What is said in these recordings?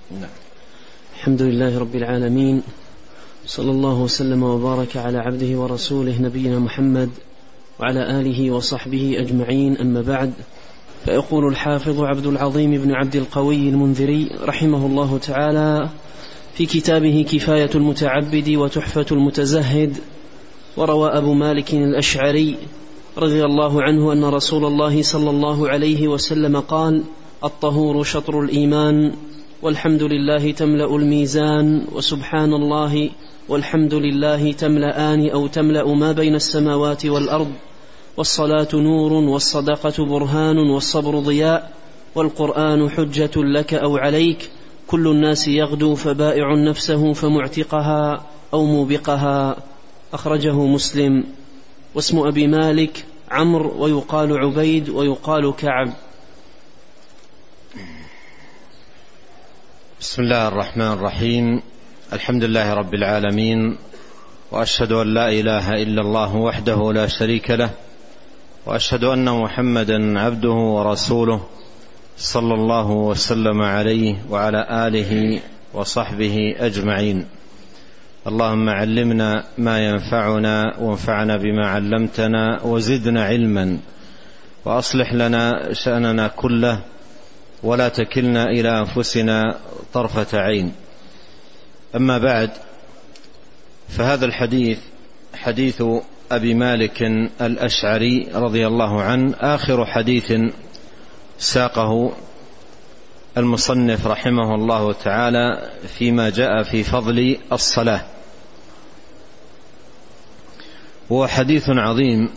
الحمد لله رب العالمين، صلى الله وسلم وبارك على عبده ورسوله نبينا محمد وعلى آله وصحبه أجمعين، أما بعد. فيقول الحافظ عبد العظيم بن عبد القوي المنذري رحمه الله تعالى في كتابه كفاية المتعبد وتحفة المتزهد: وروى أبو مالك الأشعري رضي الله عنه أن رسول الله صلى الله عليه وسلم قال: الطهور شطر الإيمان، والحمد لله تملأ الميزان، وسبحان الله والحمد لله تملأان أو تملأ ما بين السماوات والأرض، والصلاة نور، والصدقة برهان، والصبر ضياء، والقرآن حجة لك أو عليك، كل الناس يغدو فبائع نفسه فمعتقها أو موبقها. أخرجه مسلم. واسم أبي مالك عمرو، ويقال عبيد، ويقال كعب. بسم الله الرحمن الرحيم. الحمد لله رب العالمين، وأشهد أن لا إله إلا الله وحده لا شريك له، وأشهد أن محمدا عبده ورسوله صلى الله وسلم عليه وعلى آله وصحبه أجمعين. اللهم علمنا ما ينفعنا، وانفعنا بما علمتنا، وزدنا علما، وأصلح لنا شأننا كله، ولا تكلنا إلى أنفسنا طرفة عين. أما بعد، فهذا الحديث حديث أبي مالك الأشعري رضي الله عنه، آخر حديث ساقه المصنف رحمه الله تعالى فيما جاء في فضل الصلاة. هو حديث عظيم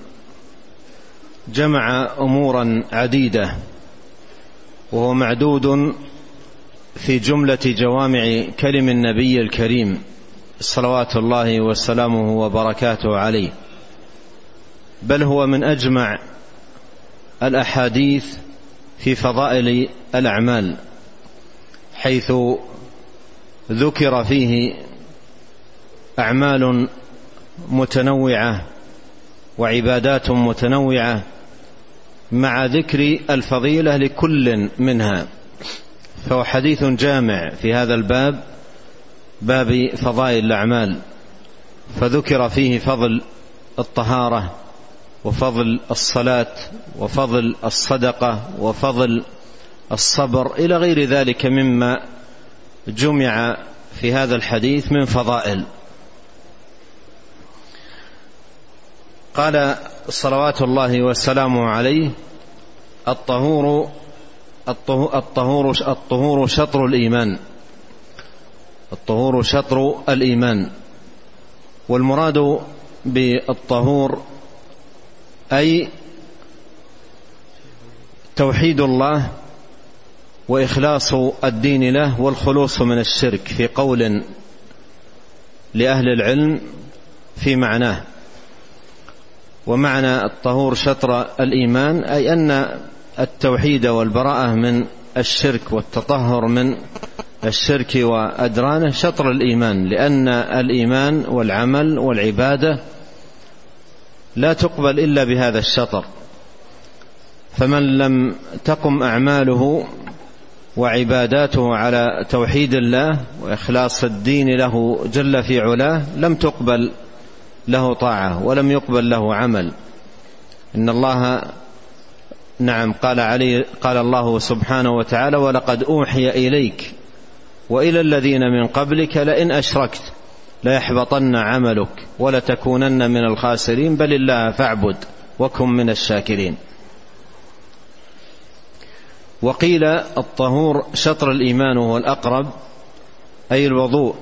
جمع أمورا عديدة، وهو معدود في جملة جوامع كلم النبي الكريم صلوات الله وسلامه وبركاته عليه، بل هو من أجمع الأحاديث في فضائل الأعمال، حيث ذكر فيه أعمال متنوعة وعبادات متنوعة مع ذكر الفضيلة لكل منها. فهو حديث جامع في هذا الباب، باب فضائل الأعمال، فذكر فيه فضل الطهارة، وفضل الصلاة، وفضل الصدقة، وفضل الصبر، إلى غير ذلك مما جمع في هذا الحديث من فضائل. قال صلوات الله وسلامه عليه: الطهور شطر الإيمان. الطهور شطر الإيمان، والمراد بالطهور أي توحيد الله وإخلاص الدين له والخلوص من الشرك، في قول لأهل العلم في معناه. ومعنى الطهور شطر الإيمان أي أن التوحيد والبراءة من الشرك والتطهر من الشرك وأدرانه شطر الإيمان، لأن الإيمان والعمل والعبادة لا تقبل إلا بهذا الشطر. فمن لم تقم أعماله وعباداته على توحيد الله وإخلاص الدين له جل في علاه لم تقبل له طاعة ولم يقبل له عمل. إن الله قال الله سبحانه وتعالى: ولقد أوحي إليك وإلى الذين من قبلك لئن أشركت ليحبطن عملك ولتكونن من الخاسرين بل الله فاعبد وكن من الشاكرين. وقيل الطهور شطر الإيمان وهو الأقرب، أي الوضوء،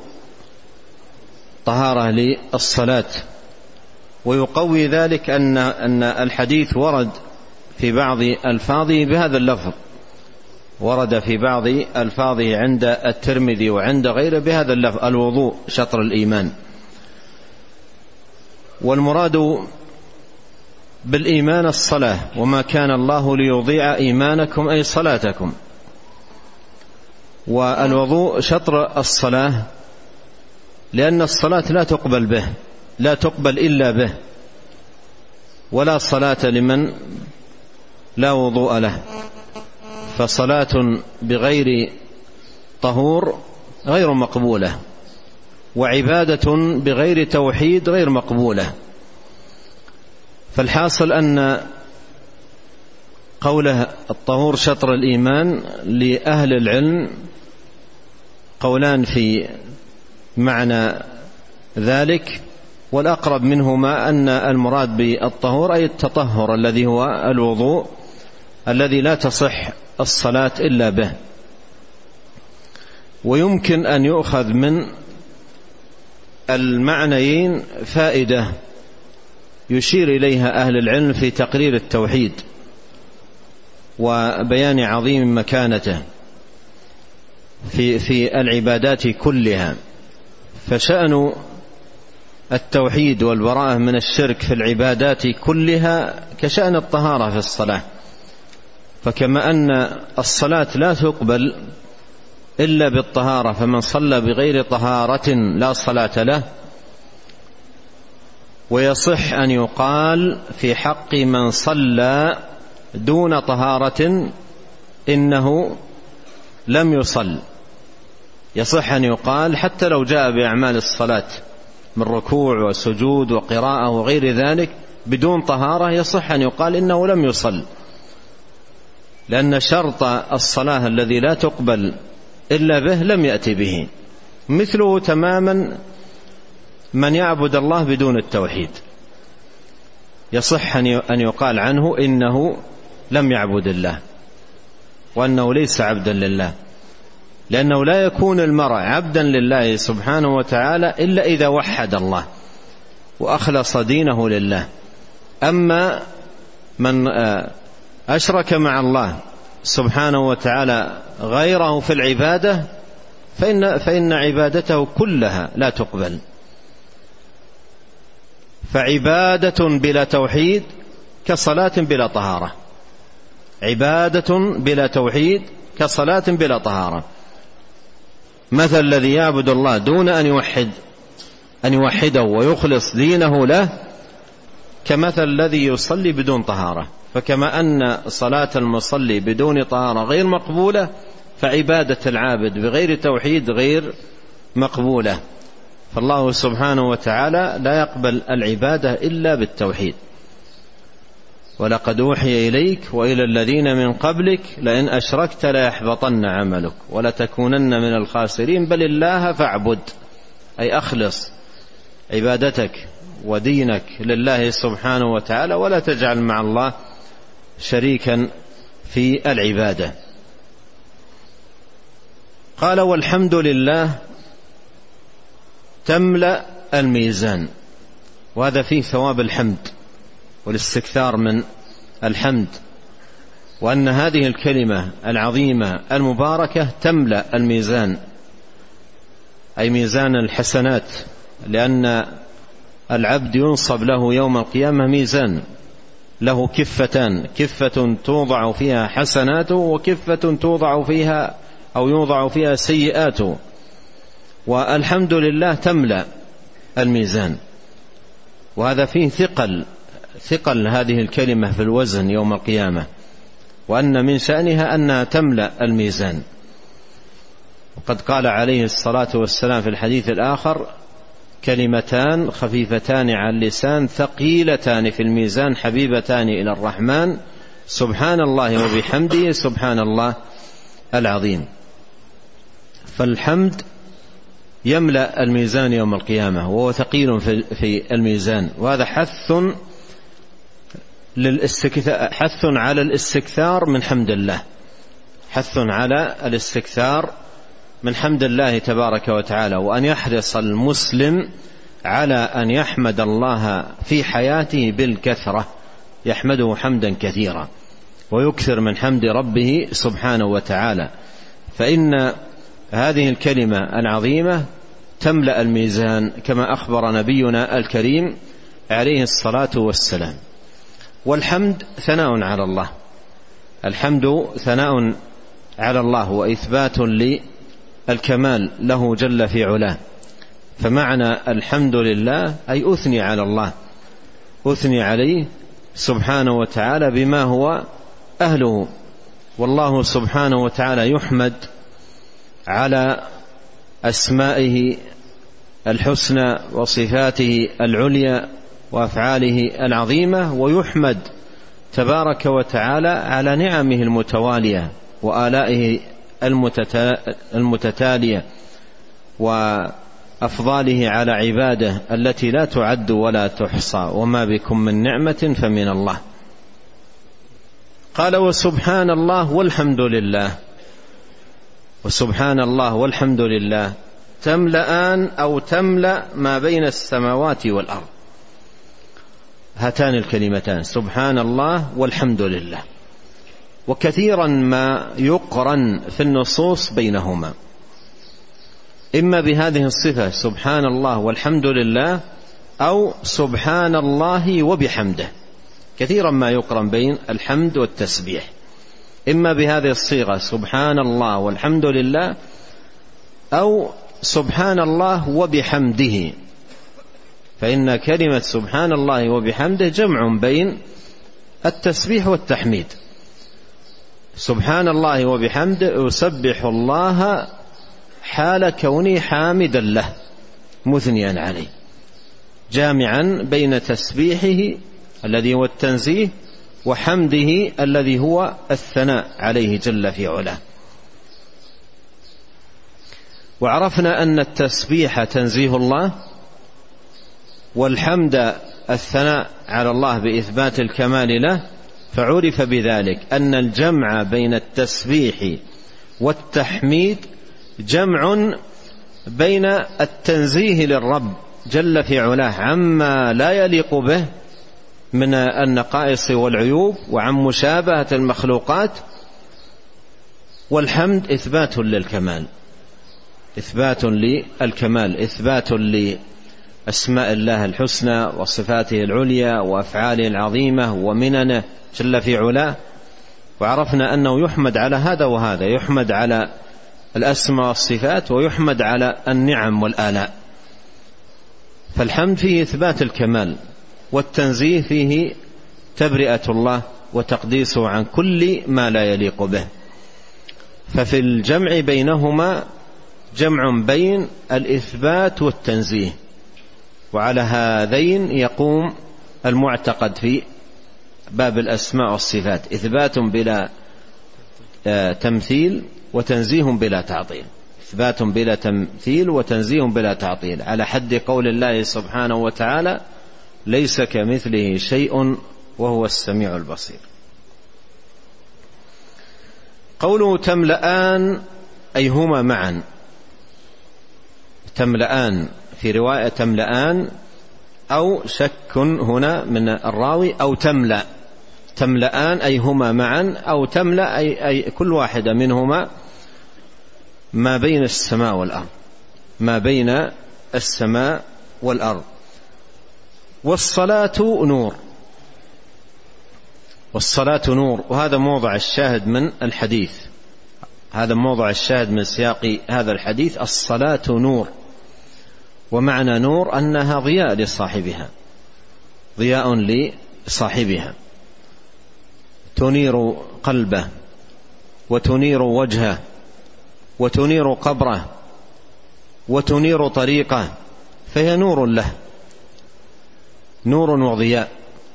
طهارة للصلاة. ويقوي ذلك أن الحديث ورد في بعض ألفاظه بهذا اللفظ، ورد في بعض ألفاظه عند الترمذي وعند غيره بهذا اللفظ: الوضوء شطر الإيمان. والمراد بالإيمان الصلاة، وما كان الله ليضيع إيمانكم أي صلاتكم. والوضوء شطر الصلاة، لأن الصلاة لا تقبل إلا به، ولا صلاة لمن لا وضوء له. فصلاة بغير طهور غير مقبولة، وعبادة بغير توحيد غير مقبولة. فالحاصل أن قوله الطهور شطر الإيمان لأهل العلم قولان في معنى ذلك، والأقرب منهما أن المراد بالطهور أي التطهر الذي هو الوضوء الذي لا تصح الصلاة إلا به. ويمكن أن يؤخذ من المعنيين فائدة يشير إليها أهل العلم في تقرير التوحيد وبيان عظيم مكانته في العبادات كلها. فشأن التوحيد والبراءة من الشرك في العبادات كلها كشأن الطهارة في الصلاة. فكما أن الصلاة لا تقبل إلا بالطهارة، فمن صلى بغير طهارة لا صلاة له، ويصح أن يقال في حق من صلى دون طهارة إنه لم يصل. يصح أن يقال حتى لو جاء بأعمال الصلاة من ركوع وسجود وقراءة وغير ذلك بدون طهارة، يصح أن يقال إنه لم يصل، لأن شرط الصلاة الذي لا تقبل إلا به لم يأتي به. مثله تماما من يعبد الله بدون التوحيد، يصح أن يقال عنه إنه لم يعبد الله وأنه ليس عبدا لله، لأنه لا يكون المرء عبدا لله سبحانه وتعالى إلا إذا وحد الله وأخلص دينه لله. أما من أشرك مع الله سبحانه وتعالى غيره في العبادة فإن عبادته كلها لا تقبل. فعبادة بلا توحيد كصلاة بلا طهارة، عبادة بلا توحيد كصلاة بلا طهارة. مثل الذي يعبد الله دون أن يوحده ويخلص دينه له كمثل الذي يصلي بدون طهارة. فكما أن صلاة المصلي بدون طهارة غير مقبولة، فعبادة العابد بغير توحيد غير مقبولة. فالله سبحانه وتعالى لا يقبل العبادة إلا بالتوحيد. ولقد أوحي إليك وإلى الذين من قبلك لئن أشركت ليحبطن عملك ولتكونن من الخاسرين بل الله فاعبد، أي أخلص عبادتك ودينك لله سبحانه وتعالى ولا تجعل مع الله شريكا في العبادة. قال والحمد لله تملأ الميزان، وهذا فيه ثواب الحمد والاستكثار من الحمد، وأن هذه الكلمة العظيمة المباركة تملأ الميزان أي ميزان الحسنات، لأن العبد ينصب له يوم القيامة ميزان له كفتان، كفة توضع فيها حسناته وكفة توضع فيها أو يوضع فيها سيئاته. والحمد لله تملأ الميزان، وهذا فيه ثقل هذه الكلمة في الوزن يوم القيامة، وأن من شأنها أنها تملأ الميزان. وقد قال عليه الصلاة والسلام في الحديث الآخر كلمتان خفيفتان على اللسان ثقيلتان في الميزان حبيبتان إلى الرحمن سبحان الله وبحمده سبحان الله العظيم. فالحمد يملأ الميزان يوم القيامة وهو ثقيل في الميزان، وهذا حث على الاستكثار من حمد الله، حث على الاستكثار من حمد الله تبارك وتعالى، وأن يحرص المسلم على أن يحمد الله في حياته بالكثرة، يحمده حمدا كثيرا ويكثر من حمد ربه سبحانه وتعالى. فإن هذه الكلمة العظيمة تملأ الميزان كما أخبر نبينا الكريم عليه الصلاة والسلام. والحمد ثناء على الله، الحمد ثناء على الله وإثبات للكمال له جل في علاه. فمعنى الحمد لله أي أثني على الله، أثني عليه سبحانه وتعالى بما هو أهله. والله سبحانه وتعالى يحمد على أسمائه الحسنى وصفاته العليا وأفعاله العظيمة، ويحمد تبارك وتعالى على نعمه المتوالية وآلائه المتتالية وأفضاله على عباده التي لا تعد ولا تحصى، وما بكم من نعمة فمن الله. قال وسبحان الله والحمد لله. وسبحان الله والحمد لله تملأان أو تملأ ما بين السماوات والأرض، هاتان الكلمتان سبحان الله والحمد لله. وكثيرا ما يقرن في النصوص بينهما، إما بهذه الصفة سبحان الله والحمد لله، أو سبحان الله وبحمده. كثيرا ما يقرن بين الحمد والتسبيح، إما بهذه الصيغة سبحان الله والحمد لله، أو سبحان الله وبحمده، فإن كلمة سبحان الله وبحمده جمع بين التسبيح والتحميد. سبحان الله وبحمده يسبح الله حال كوني حامدا له مثنيا عليه، جامعا بين تسبيحه الذي هو التنزيه وحمده الذي هو الثناء عليه جل في علاه. وعرفنا أن التسبيح تنزيه الله، والحمد الثناء على الله بإثبات الكمال له، فعرف بذلك أن الجمع بين التسبيح والتحميد جمع بين التنزيه للرب جل في علاه عما لا يليق به من النقائص والعيوب وعن مشابهة المخلوقات، والحمد إثبات للكمال، إثبات للكمال، إثبات لأسماء الله الحسنى وصفاته العليا وأفعاله العظيمة ومننه جل في علاه. وعرفنا أنه يحمد على هذا وهذا، يحمد على الأسماء والصفات ويحمد على النعم والآلاء. فالحمد فيه إثبات الكمال، والتنزيه فيه تبرئة الله وتقديسه عن كل ما لا يليق به. ففي الجمع بينهما جمع بين الإثبات والتنزيه، وعلى هذين يقوم المعتقد في باب الأسماء والصفات، إثبات بلا تمثيل وتنزيه بلا تعطيل، إثبات بلا تمثيل وتنزيه بلا تعطيل، على حد قول الله سبحانه وتعالى ليس كمثله شيء وهو السميع البصير. قوله تملأان أي هما معا، تملأان في رواية تملأان، أو شك هنا من الراوي، أو تملأ، تملأان أي هما معا، أو تملأ أي كل واحدة منهما ما بين السماء والأرض، ما بين السماء والأرض. والصلاة نور، والصلاة نور، وهذا موضع الشاهد من الحديث، هذا موضع الشاهد من سياق هذا الحديث. الصلاة نور، ومعنى نور أنها ضياء لصاحبها، ضياء لصاحبها، تنير قلبه وتنير وجهه وتنير قبره وتنير طريقه، فهي نور له، نور وضياء.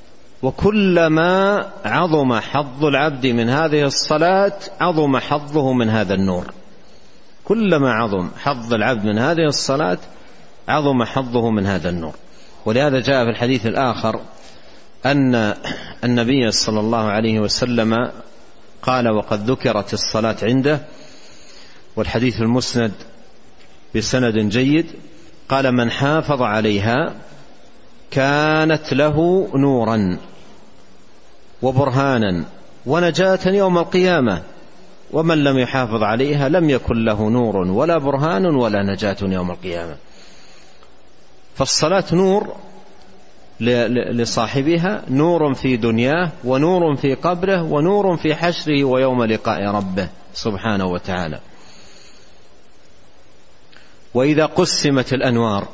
وكلما عظم حظ العبد من هذه الصلاة عظم حظه من هذا النور، كلما عظم حظ العبد من هذه الصلاة عظم حظه من هذا النور. ولهذا جاء في الحديث الآخر أن النبي صلى الله عليه وسلم قال وقد ذكرت الصلاة عنده، والحديث المسند بسند جيد، قال من حافظ عليها كانت له نورا وبرهانا ونجاة يوم القيامة، ومن لم يحافظ عليها لم يكن له نور ولا برهان ولا نجاة يوم القيامة. فالصلاة نور لصاحبها، نور في دنياه ونور في قبره ونور في حشره ويوم لقاء ربه سبحانه وتعالى. وإذا قسمت الأنوار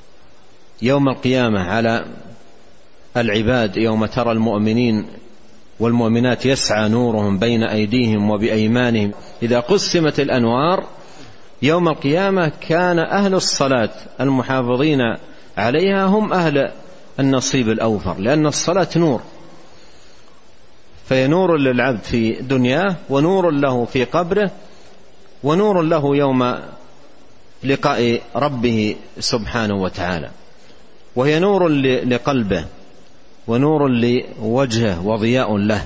يوم القيامة على العباد، يوم ترى المؤمنين والمؤمنات يسعى نورهم بين أيديهم وبأيمانهم. إذا قسمت الأنوار يوم القيامة كان أهل الصلاة المحافظين عليها هم أهل النصيب الأوفر، لأن الصلاة نور، فهي نور للعبد في دنياه، ونور له في قبره، ونور له يوم لقاء ربه سبحانه وتعالى، وهي نور لقلبه ونور لوجهه وضياء له.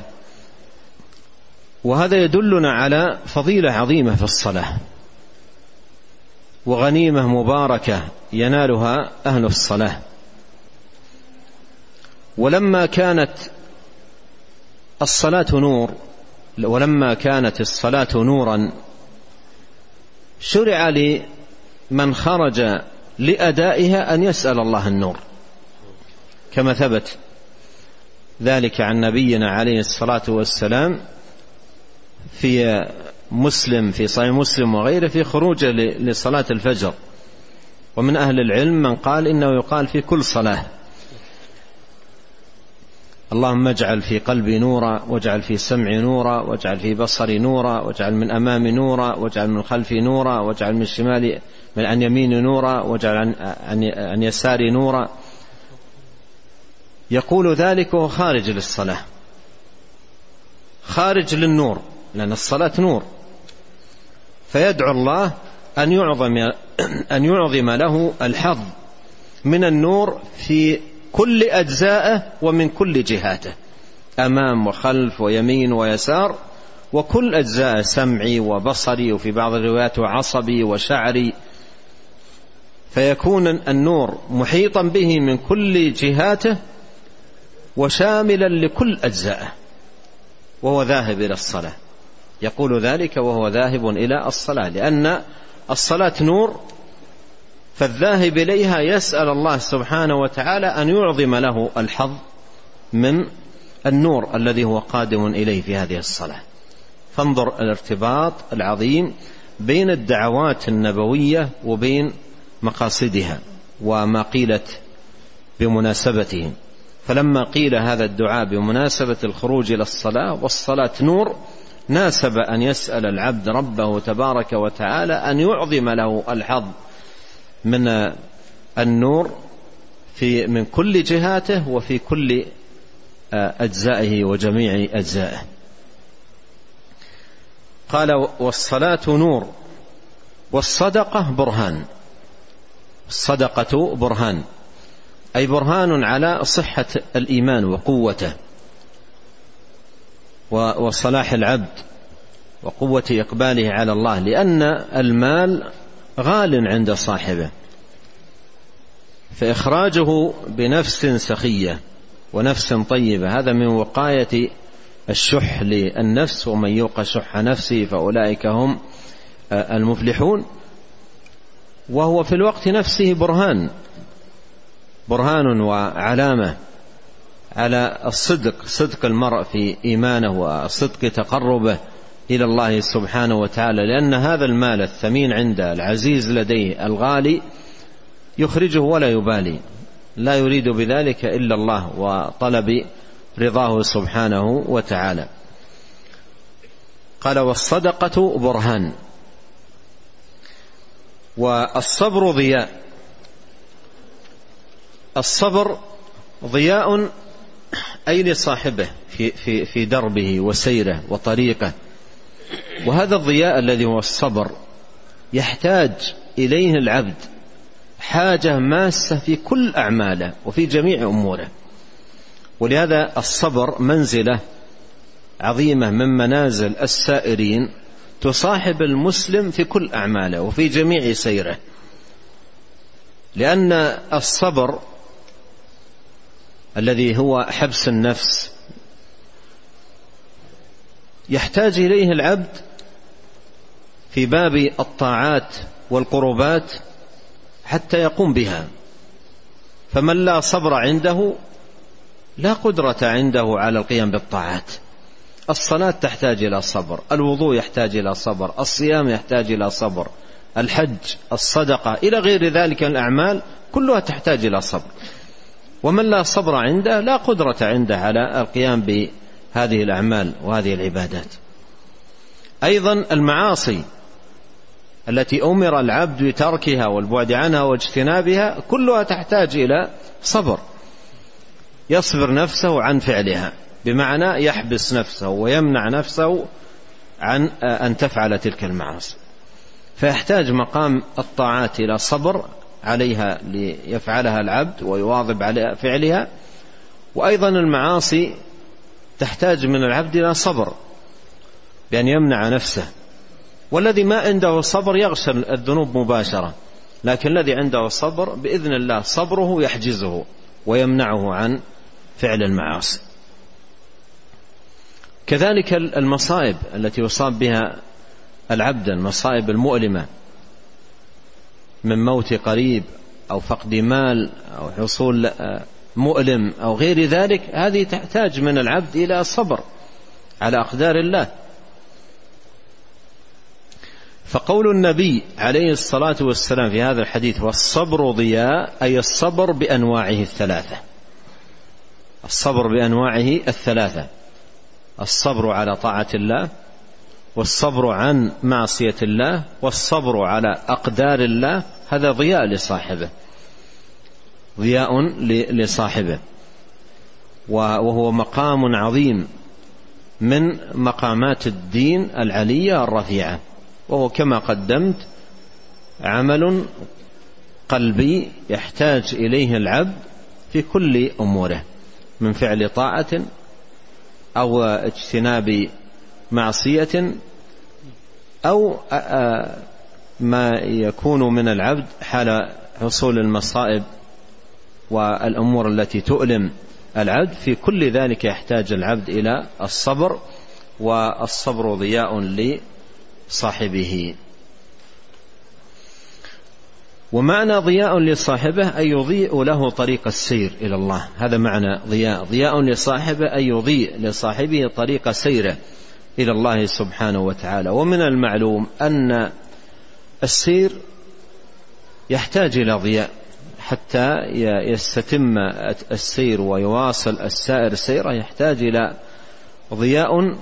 وهذا يدلنا على فضيلة عظيمة في الصلاة، وغنيمة مباركة ينالها أهل الصلاة. ولما كانت الصلاة نورا شرع لمن خرج لأدائها أن يسأل الله النور، كما ثبت ذلك عن نبينا عليه الصلاة والسلام في صحيح مسلم وغيره في خروجه لصلاة الفجر. ومن أهل العلم من قال إنه يقال في كل صلاة: اللهم اجعل في قلبي نورا، واجعل في سمعي نورا، واجعل في بصري نورا، واجعل من أمامي نورا، واجعل من خلفي نورا، واجعل من شمالي عن يميني نورا، واجعل عن يساري نورا. يقول ذلك وهو خارج للصلاة، خارج للنور، لأن الصلاة نور، فيدعو الله أن يعظم له الحظ من النور في كل أجزائه ومن كل جهاته، أمام وخلف ويمين ويسار، وكل أجزاء سمعي وبصري، وفي بعض الروايات عصبي وشعري، فيكون النور محيطا به من كل جهاته وشاملا لكل أجزائه، وهو ذاهب إلى الصلاة. يقول ذلك وهو ذاهب إلى الصلاة، لأن الصلاة نور، فالذاهب إليها يسأل الله سبحانه وتعالى أن يعظم له الحظ من النور الذي هو قادم إليه في هذه الصلاة. فانظر الارتباط العظيم بين الدعوات النبوية وبين مقاصدها وما قيلت بمناسبته. فلما قيل هذا الدعاء بمناسبة الخروج إلى الصلاة والصلاة نور، ناسب أن يسأل العبد ربه تبارك وتعالى أن يعظم له الحظ من النور من كل جهاته وفي كل أجزائه وجميع أجزائه. قال: والصلاة نور والصدقة برهان. الصدقة برهان، أي برهان على صحة الإيمان وقوته وصلاح العبد وقوة إقباله على الله، لأن المال غال عند صاحبه، فإخراجه بنفس سخية ونفس طيبة هذا من وقاية الشح للنفس، ومن يوق شح نفسه فأولئك هم المفلحون. وهو في الوقت نفسه برهان وعلامة على صدق المرء في إيمانه وصدق تقربه إلى الله سبحانه وتعالى، لأن هذا المال الثمين عنده العزيز لديه الغالي يخرجه ولا يبالي، لا يريد بذلك إلا الله وطلب رضاه سبحانه وتعالى. قال: والصدقة برهان. والصبر ضياء. الصبر ضياء أي لصاحبه في دربه وسيره وطريقه، وهذا الضياء الذي هو الصبر يحتاج إليه العبد حاجة ماسة في كل أعماله وفي جميع أموره. ولهذا الصبر منزلة عظيمة من منازل السائرين تصاحب المسلم في كل أعماله وفي جميع سيره، لأن الصبر الذي هو حبس النفس يحتاج إليه العبد في باب الطاعات والقربات حتى يقوم بها. فمن لا صبر عنده لا قدرة عنده على القيام بالطاعات. الصلاة تحتاج إلى صبر، الوضوء يحتاج إلى صبر، الصيام يحتاج إلى صبر، الحج، الصدقة، إلى غير ذلك الأعمال كلها تحتاج إلى صبر. ومن لا صبر عنده لا قدرة عنده على القيام هذه الأعمال وهذه العبادات. أيضا المعاصي التي أمر العبد بتركها والبعد عنها واجتنابها كلها تحتاج إلى صبر، يصبر نفسه عن فعلها، بمعنى يحبس نفسه ويمنع نفسه عن أن تفعل تلك المعاصي، فيحتاج مقام الطاعات إلى صبر عليها ليفعلها العبد ويواظب على فعلها. وأيضا المعاصي تحتاج من العبد إلى صبر بأن يمنع نفسه، والذي ما عنده الصبر يغشى الذنوب مباشرة، لكن الذي عنده الصبر بإذن الله صبره يحجزه ويمنعه عن فعل المعاصي. كذلك المصائب التي يصاب بها العبد، المصائب المؤلمة من موت قريب أو فقد مال أو حصول مؤلم أو غير ذلك، هذه تحتاج من العبد إلى صبر على أقدار الله. فقول النبي عليه الصلاة والسلام في هذا الحديث والصبر ضياء، أي الصبر بأنواعه الثلاثة، الصبر بأنواعه الثلاثة، الصبر على طاعة الله، والصبر عن معصية الله، والصبر على أقدار الله. هذا ضياء لصاحبه، ضياء لصاحبه، وهو مقام عظيم من مقامات الدين العلية الرفيعة، وهو كما قدمت عمل قلبي يحتاج إليه العبد في كل أموره، من فعل طاعة أو اجتناب معصية، أو ما يكون من العبد حال حصول المصائب والأمور التي تؤلم العبد. في كل ذلك يحتاج العبد إلى الصبر، والصبر ضياء لصاحبه. ومعنى ضياء لصاحبه أن يضيء له طريق السير إلى الله، هذا معنى ضياء. ضياء لصاحبه أن يضيء لصاحبه طريق سيره إلى الله سبحانه وتعالى. ومن المعلوم أن السير يحتاج إلى ضياء حتى يستتم السير ويواصل السائر سيره، يحتاج إلى ضياء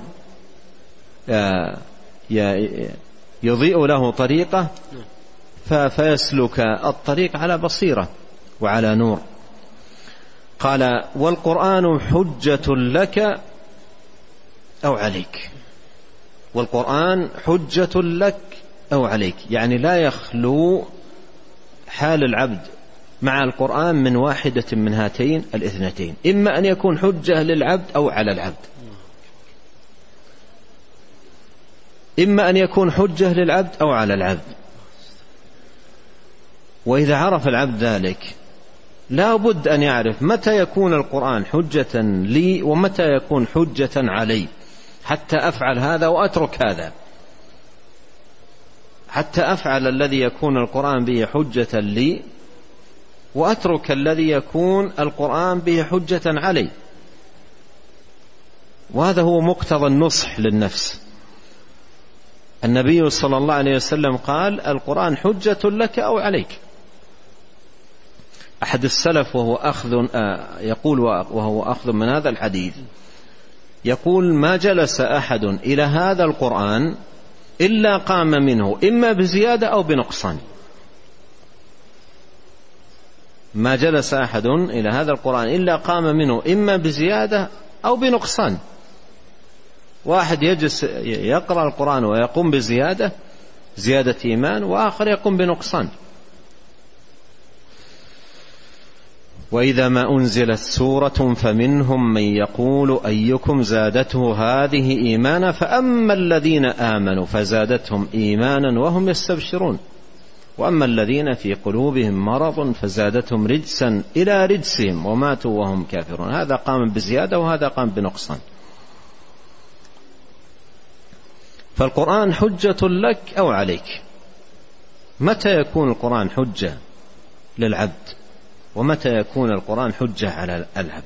يضيء له طريقه فيسلك الطريق على بصيرة وعلى نور. قال والقرآن حجة لك أو عليك، والقرآن حجة لك أو عليك، يعني لا يخلو حال العبد مع القرآن من واحدة من هاتين الاثنتين، إما أن يكون حجة للعبد أو على العبد، إما أن يكون حجة للعبد أو على العبد. وإذا عرف العبد ذلك لا بد أن يعرف متى يكون القرآن حجة لي ومتى يكون حجة علي، حتى أفعل هذا وأترك هذا، حتى أفعل الذي يكون القرآن به حجة لي وأترك الذي يكون القرآن به حجة علي. وهذا هو مقتضى النصح للنفس. النبي صلى الله عليه وسلم قال القرآن حجة لك أو عليك. أحد السلف يقول وهو أخذ من هذا الحديث، يقول ما جلس أحد إلى هذا القرآن إلا قام منه إما بزيادة أو بنقصان. ما جلس أحد إلى هذا القرآن إلا قام منه إما بزيادة أو بنقصان. واحد يجلس يقرأ القرآن ويقوم بزيادة، زيادة إيمان، وآخر يقوم بنقصان. وإذا ما أنزلت سورة فمنهم من يقول أيكم زادته هذه إيمانا فأما الذين آمنوا فزادتهم إيمانا وهم يستبشرون وأما الذين في قلوبهم مرض فزادتهم رجسا إلى رجسهم وماتوا وهم كافرون. هذا قام بزيادة وهذا قام بنقصان. فالقرآن حجة لك أو عليك. متى يكون القرآن حجة للعبد ومتى يكون القرآن حجة على العبد؟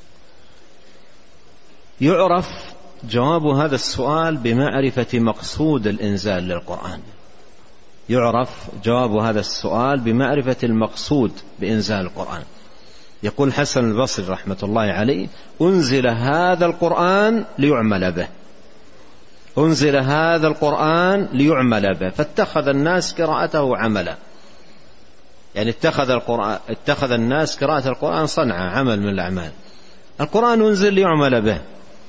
يعرف جواب هذا السؤال بمعرفة مقصود الإنزال للقرآن. يعرف جواب هذا السؤال بمعرفة المقصود بإنزال القرآن. يقول الحسن البصري رحمة الله عليه: أنزل هذا القرآن ليعمل به، أنزل هذا القرآن ليعمل به، فاتخذ الناس قراءته عملا، يعني اتخذ الناس قراءة القرآن صنعة، عمل من الأعمال. القرآن أنزل ليعمل به،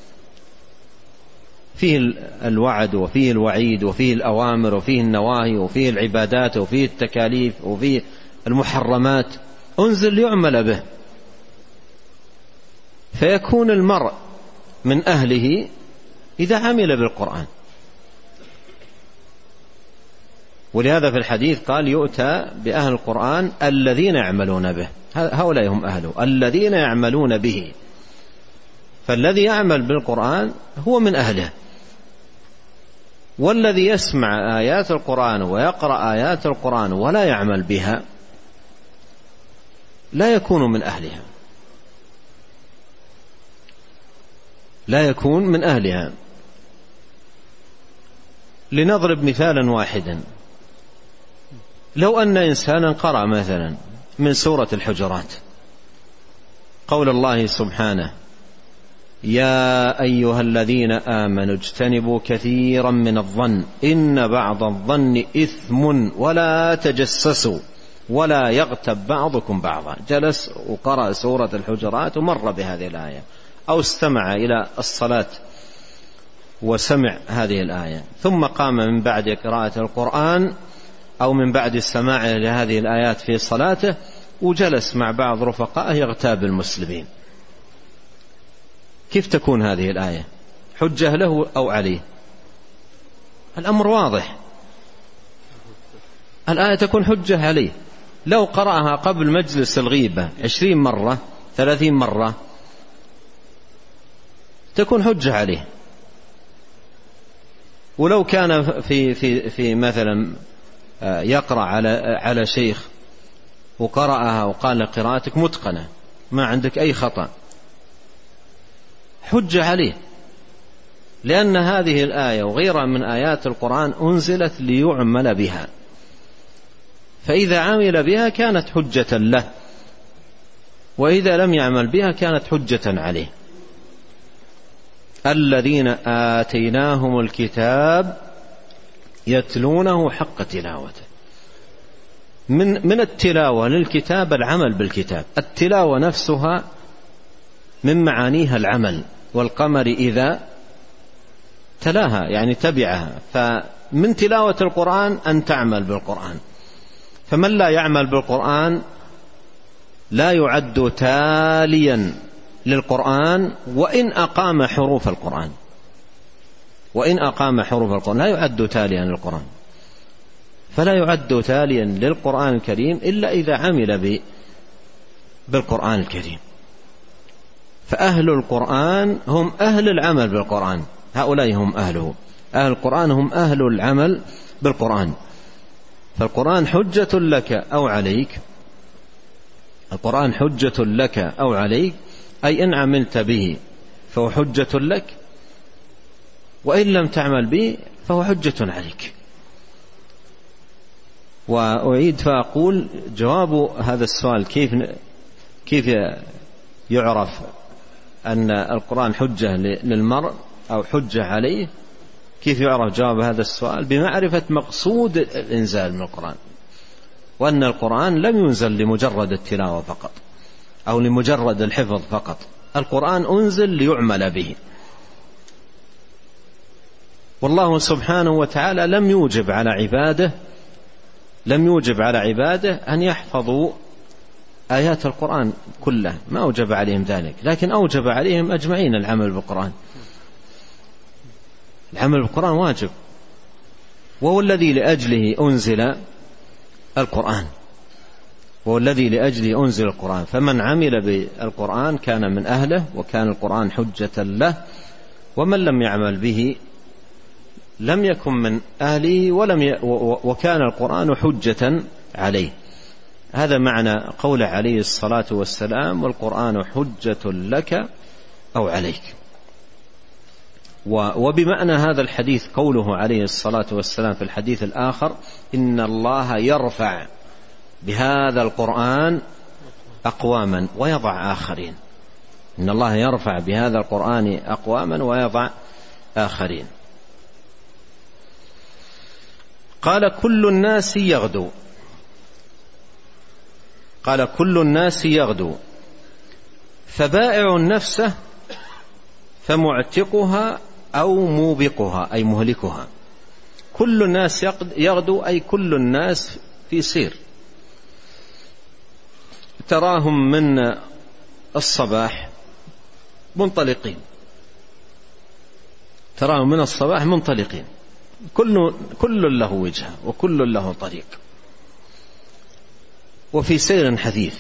فيه الوعد وفيه الوعيد وفيه الأوامر وفيه النواهي وفيه العبادات وفيه التكاليف وفيه المحرمات، أنزل ليعمل به، فيكون المرء من أهله إذا عمل بالقرآن. ولهذا في الحديث قال: يؤتى بأهل القرآن الذين يعملون به، هؤلاء هم أهله الذين يعملون به. فالذي يعمل بالقرآن هو من أهله، والذي يسمع آيات القرآن ويقرأ آيات القرآن ولا يعمل بها لا يكون من أهلها، لا يكون من أهلها. لنضرب مثالا واحدا: لو أن إنسانا قرأ مثلا من سورة الحجرات قول الله سبحانه: يا أيها الذين آمنوا اجتنبوا كثيرا من الظن إن بعض الظن إثم ولا تجسسوا ولا يغتب بعضكم بعضا. جلس وقرأ سورة الحجرات ومر بهذه الآية، أو استمع إلى الصلاة وسمع هذه الآية، ثم قام من بعد قراءة القرآن أو من بعد السماع لهذه الآيات في صلاته وجلس مع بعض رفقائه يغتاب المسلمين. كيف تكون هذه الآية؟ حجة له أو عليه؟ الأمر واضح، الآية تكون حجة عليه. لو قرأها قبل مجلس الغيبة 20 مرة 30 مرة تكون حجة عليه. ولو كان في مثلا يقرأ على شيخ وقرأها وقال قراءتك متقنة ما عندك أي خطأ، حجة عليه، لأن هذه الآية وغيرها من آيات القرآن أنزلت ليعمل بها، فإذا عمل بها كانت حجة له، وإذا لم يعمل بها كانت حجة عليه. الذين آتيناهم الكتاب يتلونه حق تلاوته. من التلاوة للكتاب العمل بالكتاب. التلاوة نفسها من معانيها العمل، والقمر إذا تلاها يعني تبعها، فمن تلاوة القرآن أن تعمل بالقرآن. فمن لا يعمل بالقرآن لا يعد تاليا للقرآن وإن أقام حروف القرآن، وإن أقام حروف القرآن لا يعد تاليا للقرآن. فلا يعد تاليا للقرآن الكريم إلا إذا عمل بالقرآن الكريم. فأهل القرآن هم أهل العمل بالقرآن، هؤلاء هم أهله. أهل القرآن هم أهل العمل بالقرآن. فالقرآن حجة لك أو عليك، القرآن حجة لك أو عليك، أي إن عملت به فهو حجة لك، وإن لم تعمل به فهو حجة عليك. وأعيد فأقول جواب هذا السؤال: كيف يعرف أن القرآن حجة للمرء أو حجة عليه؟ كيف يعرف جواب هذا السؤال؟ بمعرفة مقصود الإنزال من القرآن، وأن القرآن لم ينزل لمجرد التلاوة فقط أو لمجرد الحفظ فقط. القرآن أنزل ليعمل به. والله سبحانه وتعالى لم يوجب على عباده أن يحفظوا آيات القرآن كله، ما أوجب عليهم ذلك، لكن أوجب عليهم أجمعين العمل بالقرآن. العمل بالقرآن واجب، وهو الذي لأجله أنزل القرآن، وهو الذي لأجله أنزل القرآن. فمن عمل بالقرآن كان من أهله، وكان القرآن حجة له، ومن لم يعمل به لم يكن من أهله وكان القرآن حجة عليه. هذا معنى قول عليه الصلاة والسلام: والقرآن حجة لك أو عليك. وبمعنى هذا الحديث قوله عليه الصلاة والسلام في الحديث الآخر: إن الله يرفع بهذا القرآن أقواما ويضع آخرين. إن الله يرفع بهذا القرآن أقواما ويضع آخرين. قال كل الناس يغدو، قال كل الناس يغدو فبائع نفسه فمعتقها أو موبقها أي مهلكها. كل الناس يغدو أي كل الناس في سير، تراهم من الصباح منطلقين، تراهم من الصباح منطلقين، كل له وجهة وكل له طريق وفي سير حثيث.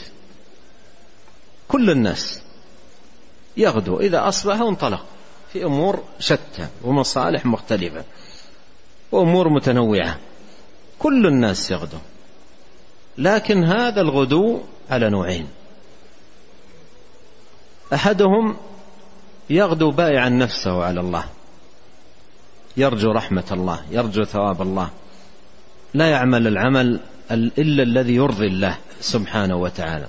كل الناس يغدو إذا أصبح وانطلق في أمور شتى ومصالح مختلفة وأمور متنوعة. كل الناس يغدو، لكن هذا الغدو على نوعين: أحدهم يغدو بائعا نفسه على الله، يرجو رحمة الله، يرجو ثواب الله، لا يعمل العمل إلا الذي يرضي الله سبحانه وتعالى،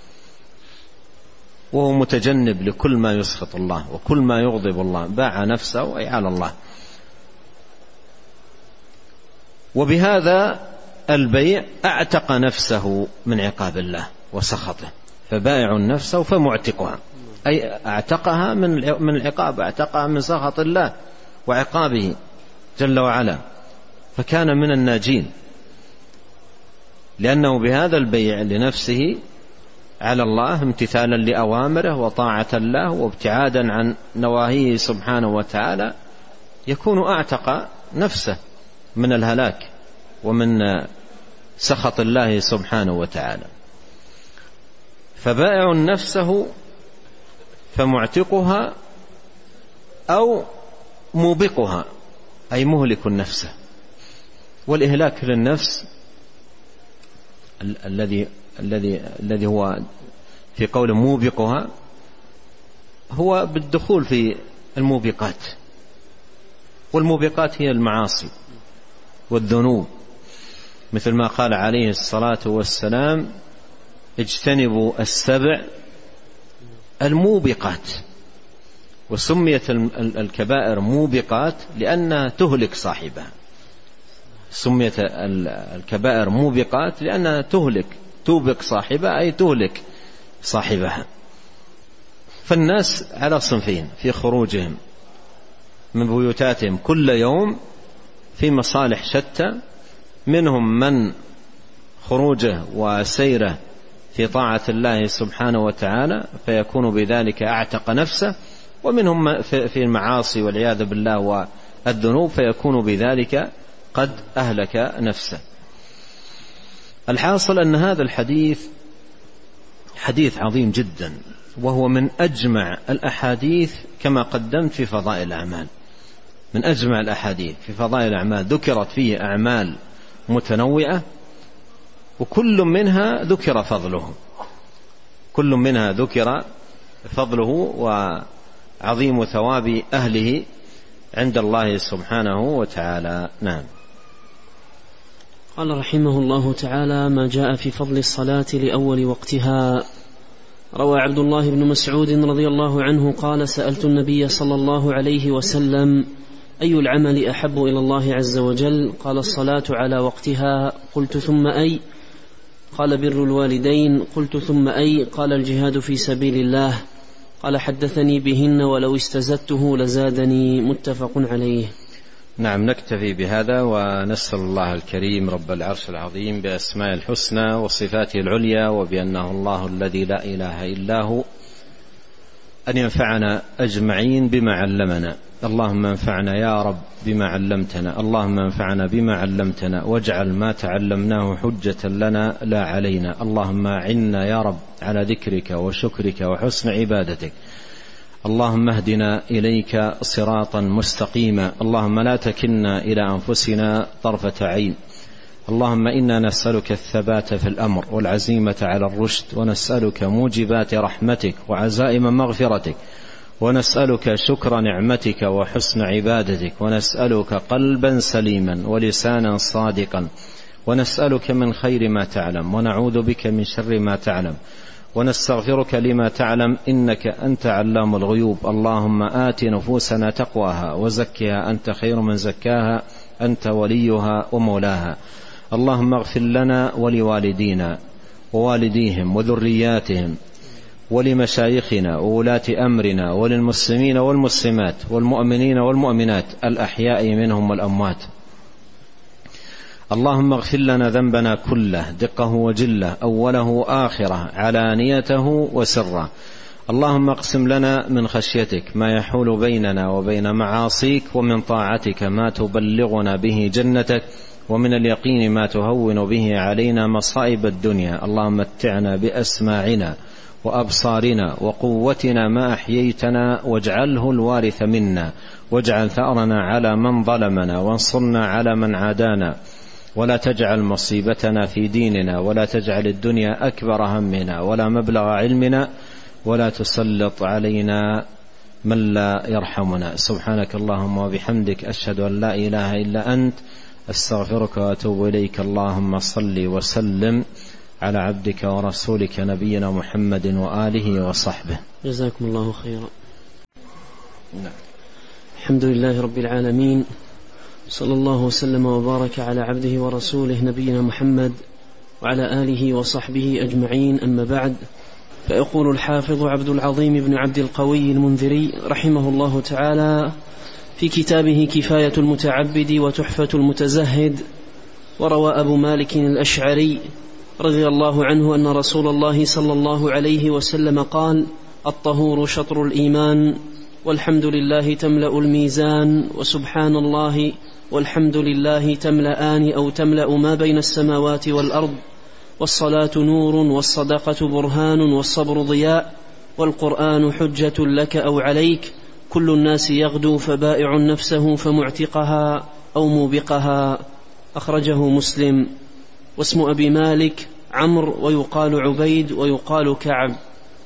وهو متجنب لكل ما يسخط الله وكل ما يغضب الله، باع نفسه أي على الله. وبهذا البيع اعتق نفسه من عقاب الله وسخطه. فبائع نفسه فمعتقها أي اعتقها من العقاب، اعتقها من سخط الله وعقابه جل وعلا، فكان من الناجين، لأنه بهذا البيع لنفسه على الله امتثالا لأوامره وطاعة الله وابتعادا عن نواهيه سبحانه وتعالى يكون اعتق نفسه من الهلاك ومن سخط الله سبحانه وتعالى. فبائع نفسه فمعتقها أو موبقها أي مهلك نفسه. والإهلاك للنفس الذي هو في قول موبقها هو بالدخول في الموبقات، والموبقات هي المعاصي والذنوب، مثل ما قال عليه الصلاة والسلام: اجتنبوا السبع الموبقات. وسميت الكبائر موبقات لأنها تهلك صاحبها، سميت الكبائر موبقات لأنها توبق صاحبها أي تهلك صاحبها. فالناس على صنفين في خروجهم من بيوتاتهم كل يوم في مصالح شتى، منهم من خروجه وسيره في طاعة الله سبحانه وتعالى فيكون بذلك اعتق نفسه، ومنهم في المعاصي والعياذ بالله والذنوب فيكون بذلك قد أهلك نفسه. الحاصل أن هذا الحديث حديث عظيم جدا، وهو من أجمع الأحاديث كما قدمت في فضائل الأعمال، من أجمع الأحاديث في فضائل الأعمال، ذكرت فيه أعمال متنوعة وكل منها ذكر فضله، كل منها ذكر فضله وعظيم ثواب أهله عند الله سبحانه وتعالى. نعم. قال رحمه الله تعالى: ما جاء في فضل الصلاة لأول وقتها. روى عبد الله بن مسعود رضي الله عنه قال: سألت النبي صلى الله عليه وسلم: أي العمل أحب إلى الله عز وجل؟ قال: الصلاة على وقتها. قلت: ثم أي؟ قال: بر الوالدين. قلت: ثم أي؟ قال: الجهاد في سبيل الله. قال: حدثني بهن ولو استزدته لزادني. متفق عليه. نعم، نكتفي بهذا، ونسأل الله الكريم رب العرش العظيم بأسماء الحسنى وصفاته العليا وبأنه الله الذي لا إله إلا هو أن ينفعنا أجمعين بما علمنا. اللهم انفعنا يا رب بما علمتنا، اللهم انفعنا بما علمتنا، واجعل ما تعلمناه حجة لنا لا علينا. اللهم أعنا يا رب على ذكرك وشكرك وحسن عبادتك. اللهم اهدنا إليك صراطا مستقيما. اللهم لا تكلنا إلى أنفسنا طرفة عين. اللهم إنا نسألك الثبات في الأمر والعزيمة على الرشد، ونسألك موجبات رحمتك وعزائم مغفرتك، ونسألك شكر نعمتك وحسن عبادتك، ونسألك قلبا سليما ولسانا صادقا، ونسألك من خير ما تعلم ونعوذ بك من شر ما تعلم، ونستغفرك لما تعلم إنك أنت علام الغيوب. اللهم آت نفوسنا تقواها وزكها أنت خير من زكاها أنت وليها ومولاها. اللهم اغفر لنا ولوالدينا ووالديهم وذرياتهم ولمشايخنا وولاة أمرنا وللمسلمين والمسلمات والمؤمنين والمؤمنات الأحياء منهم والأموات. اللهم اغفر لنا ذنبنا كله دقه وجله أوله آخره علانيته وسره. اللهم اقسم لنا من خشيتك ما يحول بيننا وبين معاصيك، ومن طاعتك ما تبلغنا به جنتك، ومن اليقين ما تهون به علينا مصائب الدنيا. اللهم متعنا بأسماعنا وأبصارنا وقوتنا ما أحييتنا، واجعله الوارث منا، واجعل ثأرنا على من ظلمنا، وانصرنا على من عادانا، ولا تجعل مصيبتنا في ديننا، ولا تجعل الدنيا أكبر همنا ولا مبلغ علمنا، ولا تسلط علينا من لا يرحمنا. سبحانك اللهم وبحمدك، أشهد أن لا إله إلا أنت، أستغفرك وأتوب إليك. اللهم صل وسلم على عبدك ورسولك نبينا محمد وآله وصحبه. جزاكم الله خيرا. الحمد لله رب العالمين، صلى الله وسلم وبارك على عبده ورسوله نبينا محمد وعلى آله وصحبه أجمعين، أما بعد. فيقول الحافظ عبد العظيم بن عبد القوي المنذري رحمه الله تعالى في كتابه كفاية المتعبد وتحفة المتزهد: وروى أبو مالك الأشعري رضي الله عنه أن رسول الله صلى الله عليه وسلم قال: الطهور شطر الإيمان، والحمد لله تملأ الميزان، وسبحان الله والحمد لله تملأان أو تملأ ما بين السماوات والأرض، والصلاة نور، والصدقة برهان، والصبر ضياء، والقرآن حجة لك أو عليك، كل الناس يغدو فبائع نفسه فمعتقها أو موبقها. أخرجه مسلم. واسم أبي مالك عمرو، ويقال عبيد، ويقال كعب.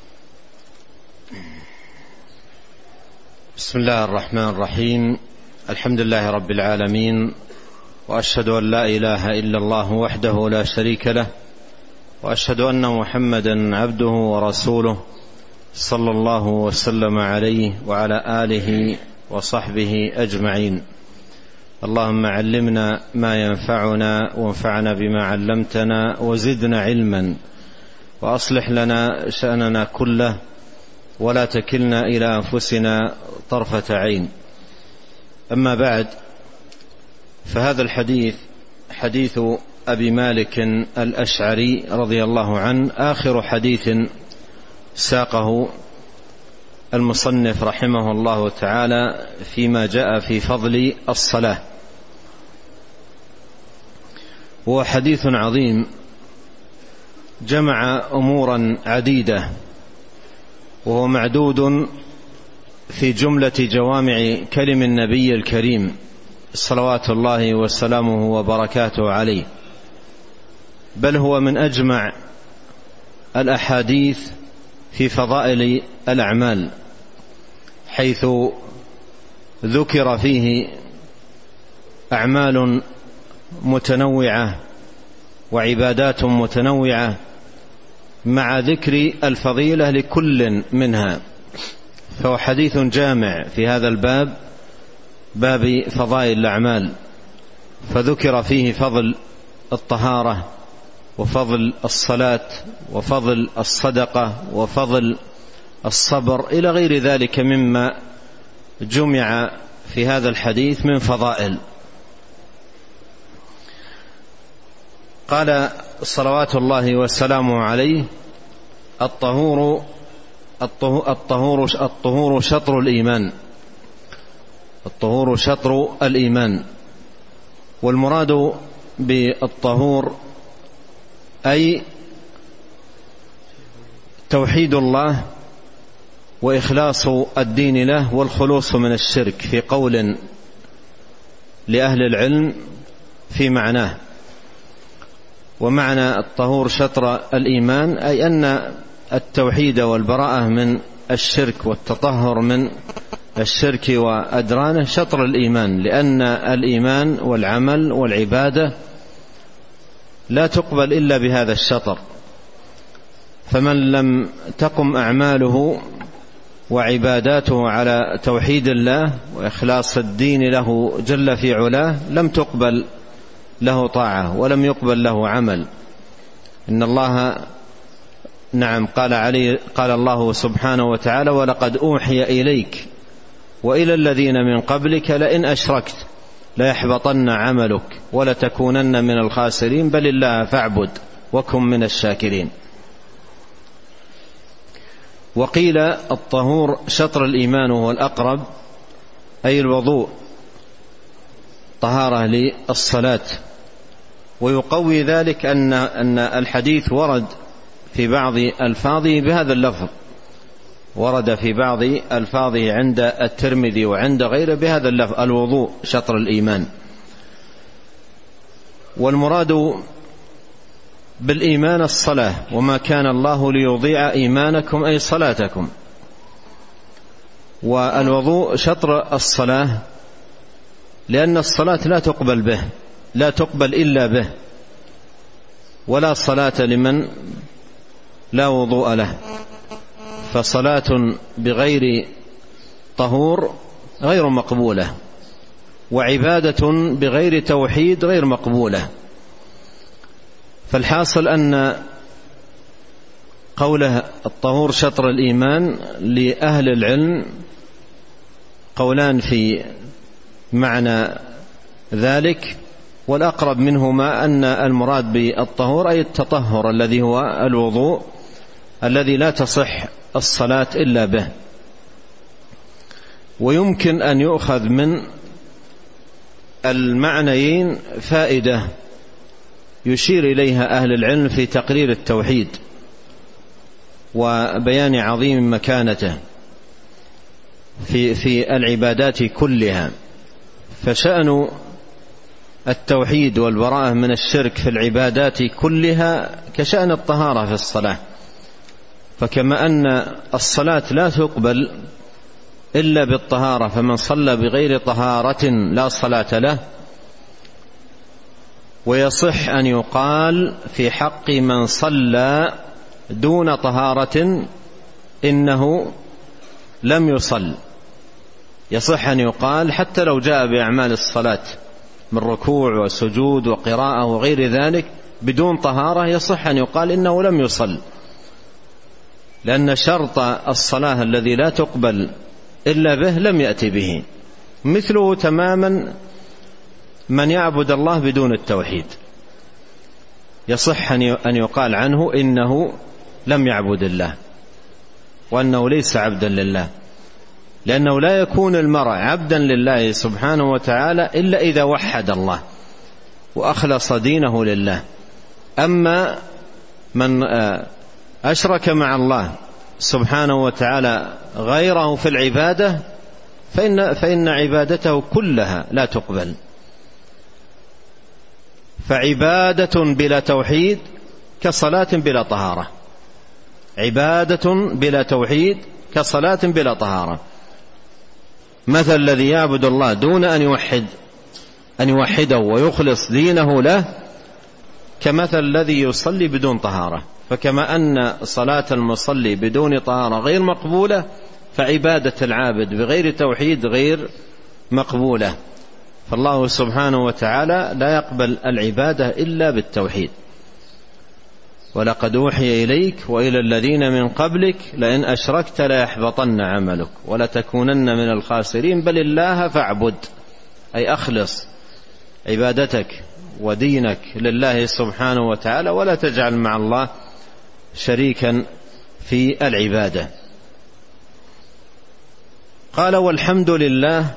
بسم الله الرحمن الرحيم. الحمد لله رب العالمين، وأشهد أن لا إله إلا الله وحده لا شريك له، وأشهد أن محمدا عبده ورسوله، صلى الله وسلم عليه وعلى آله وصحبه أجمعين. اللهم علمنا ما ينفعنا، وانفعنا بما علمتنا، وزدنا علما، وأصلح لنا شأننا كله، ولا تكلنا إلى أنفسنا طرفة عين. أما بعد، فهذا الحديث حديث أبي مالك الأشعري رضي الله عنه، آخر حديث ساقه المصنف رحمه الله تعالى فيما جاء في فضل الصلاة. هو حديث عظيم جمع أمورا عديدة، وهو معدود في جملة جوامع كلم النبي الكريم صلوات الله وسلامه وبركاته عليه، بل هو من أجمع الأحاديث في فضائل الأعمال، حيث ذكر فيه أعمال متنوعة وعبادات متنوعة مع ذكر الفضيلة لكل منها. فهو حديث جامع في هذا الباب، باب فضائل الأعمال، فذكر فيه فضل الطهارة، وفضل الصلاة، وفضل الصدقة، وفضل الصبر، إلى غير ذلك مما جمع في هذا الحديث من فضائل. قال صلوات الله وسلامه عليه: الطهور شطر الإيمان. الطهور شطر الإيمان. والمراد بالطهور أي توحيد الله وإخلاص الدين له والخلوص من الشرك، في قول لأهل العلم في معناه. ومعنى الطهور شطر الإيمان أي أن التوحيد والبراءة من الشرك والتطهر من الشرك وأدرانه شطر الإيمان، لأن الإيمان والعمل والعبادة لا تقبل إلا بهذا الشطر. فمن لم تقم أعماله وعباداته على توحيد الله وإخلاص الدين له جل في علاه لم تقبل له طاعة ولم يقبل له عمل. إن الله نعم قال الله سبحانه وتعالى: ولقد أوحي إليك وإلى الذين من قبلك لئن أشركت ليحبطن عملك ولتكونن من الخاسرين بل الله فاعبد وكن من الشاكرين. وقيل الطهور شطر الإيمان وهو الأقرب، أي الوضوء طهارة للصلاة. ويقوي ذلك أن الحديث ورد في بعض ألفاظه بهذا اللفظ، ورد في بعض ألفاظه عند الترمذي وعند غيره بهذا اللفظ: الوضوء شطر الإيمان. والمراد بالإيمان الصلاة، وما كان الله ليضيع إيمانكم أي صلاتكم. والوضوء شطر الصلاة لأن الصلاة لا تقبل إلا به، ولا صلاة لمن لا وضوء له. فصلاة بغير طهور غير مقبولة، وعبادة بغير توحيد غير مقبولة. فالحاصل أن قوله الطهور شطر الإيمان لأهل العلم قولان في معنى ذلك، والأقرب منهما أن المراد بالطهور أي التطهر الذي هو الوضوء الذي لا تصح الصلاة إلا به. ويمكن أن يؤخذ من المعنيين فائدة يشير إليها أهل العلم في تقرير التوحيد وبيان عظيم مكانته في العبادات كلها. فشأن التوحيد والبراءة من الشرك في العبادات كلها كشأن الطهارة في الصلاة. فكما أن الصلاة لا تقبل إلا بالطهارة، فمن صلى بغير طهارة لا صلاة له، ويصح أن يقال في حق من صلى دون طهارة إنه لم يصل. يصح أن يقال حتى لو جاء بأعمال الصلاة من ركوع وسجود وقراءة وغير ذلك بدون طهارة، يصح أن يقال إنه لم يصل، لأن شرط الصلاة الذي لا تقبل إلا به لم يأتي به. مثله تماما من يعبد الله بدون التوحيد، يصح أن يقال عنه إنه لم يعبد الله وأنه ليس عبدا لله، لأنه لا يكون المرء عبدا لله سبحانه وتعالى إلا إذا وحد الله وأخلص دينه لله. أما من أشرك مع الله سبحانه وتعالى غيره في العبادة فإن عبادته كلها لا تقبل. فعبادة بلا توحيد كصلاة بلا طهارة، عبادة بلا توحيد كصلاة بلا طهارة. مثل الذي يعبد الله دون أن يوحده ويخلص دينه له كمثل الذي يصلي بدون طهارة. فكما أن صلاة المصلي بدون طهارة غير مقبولة، فعبادة العابد بغير توحيد غير مقبولة. فالله سبحانه وتعالى لا يقبل العبادة إلا بالتوحيد. ولقد أوحي إليك وإلى الذين من قبلك لئن أشركت ليحبطن عملك ولتكونن من الخاسرين بل الله فاعبد، أي أخلص عبادتك ودينك لله سبحانه وتعالى ولا تجعل مع الله شريكا في العبادة. قال: والحمد لله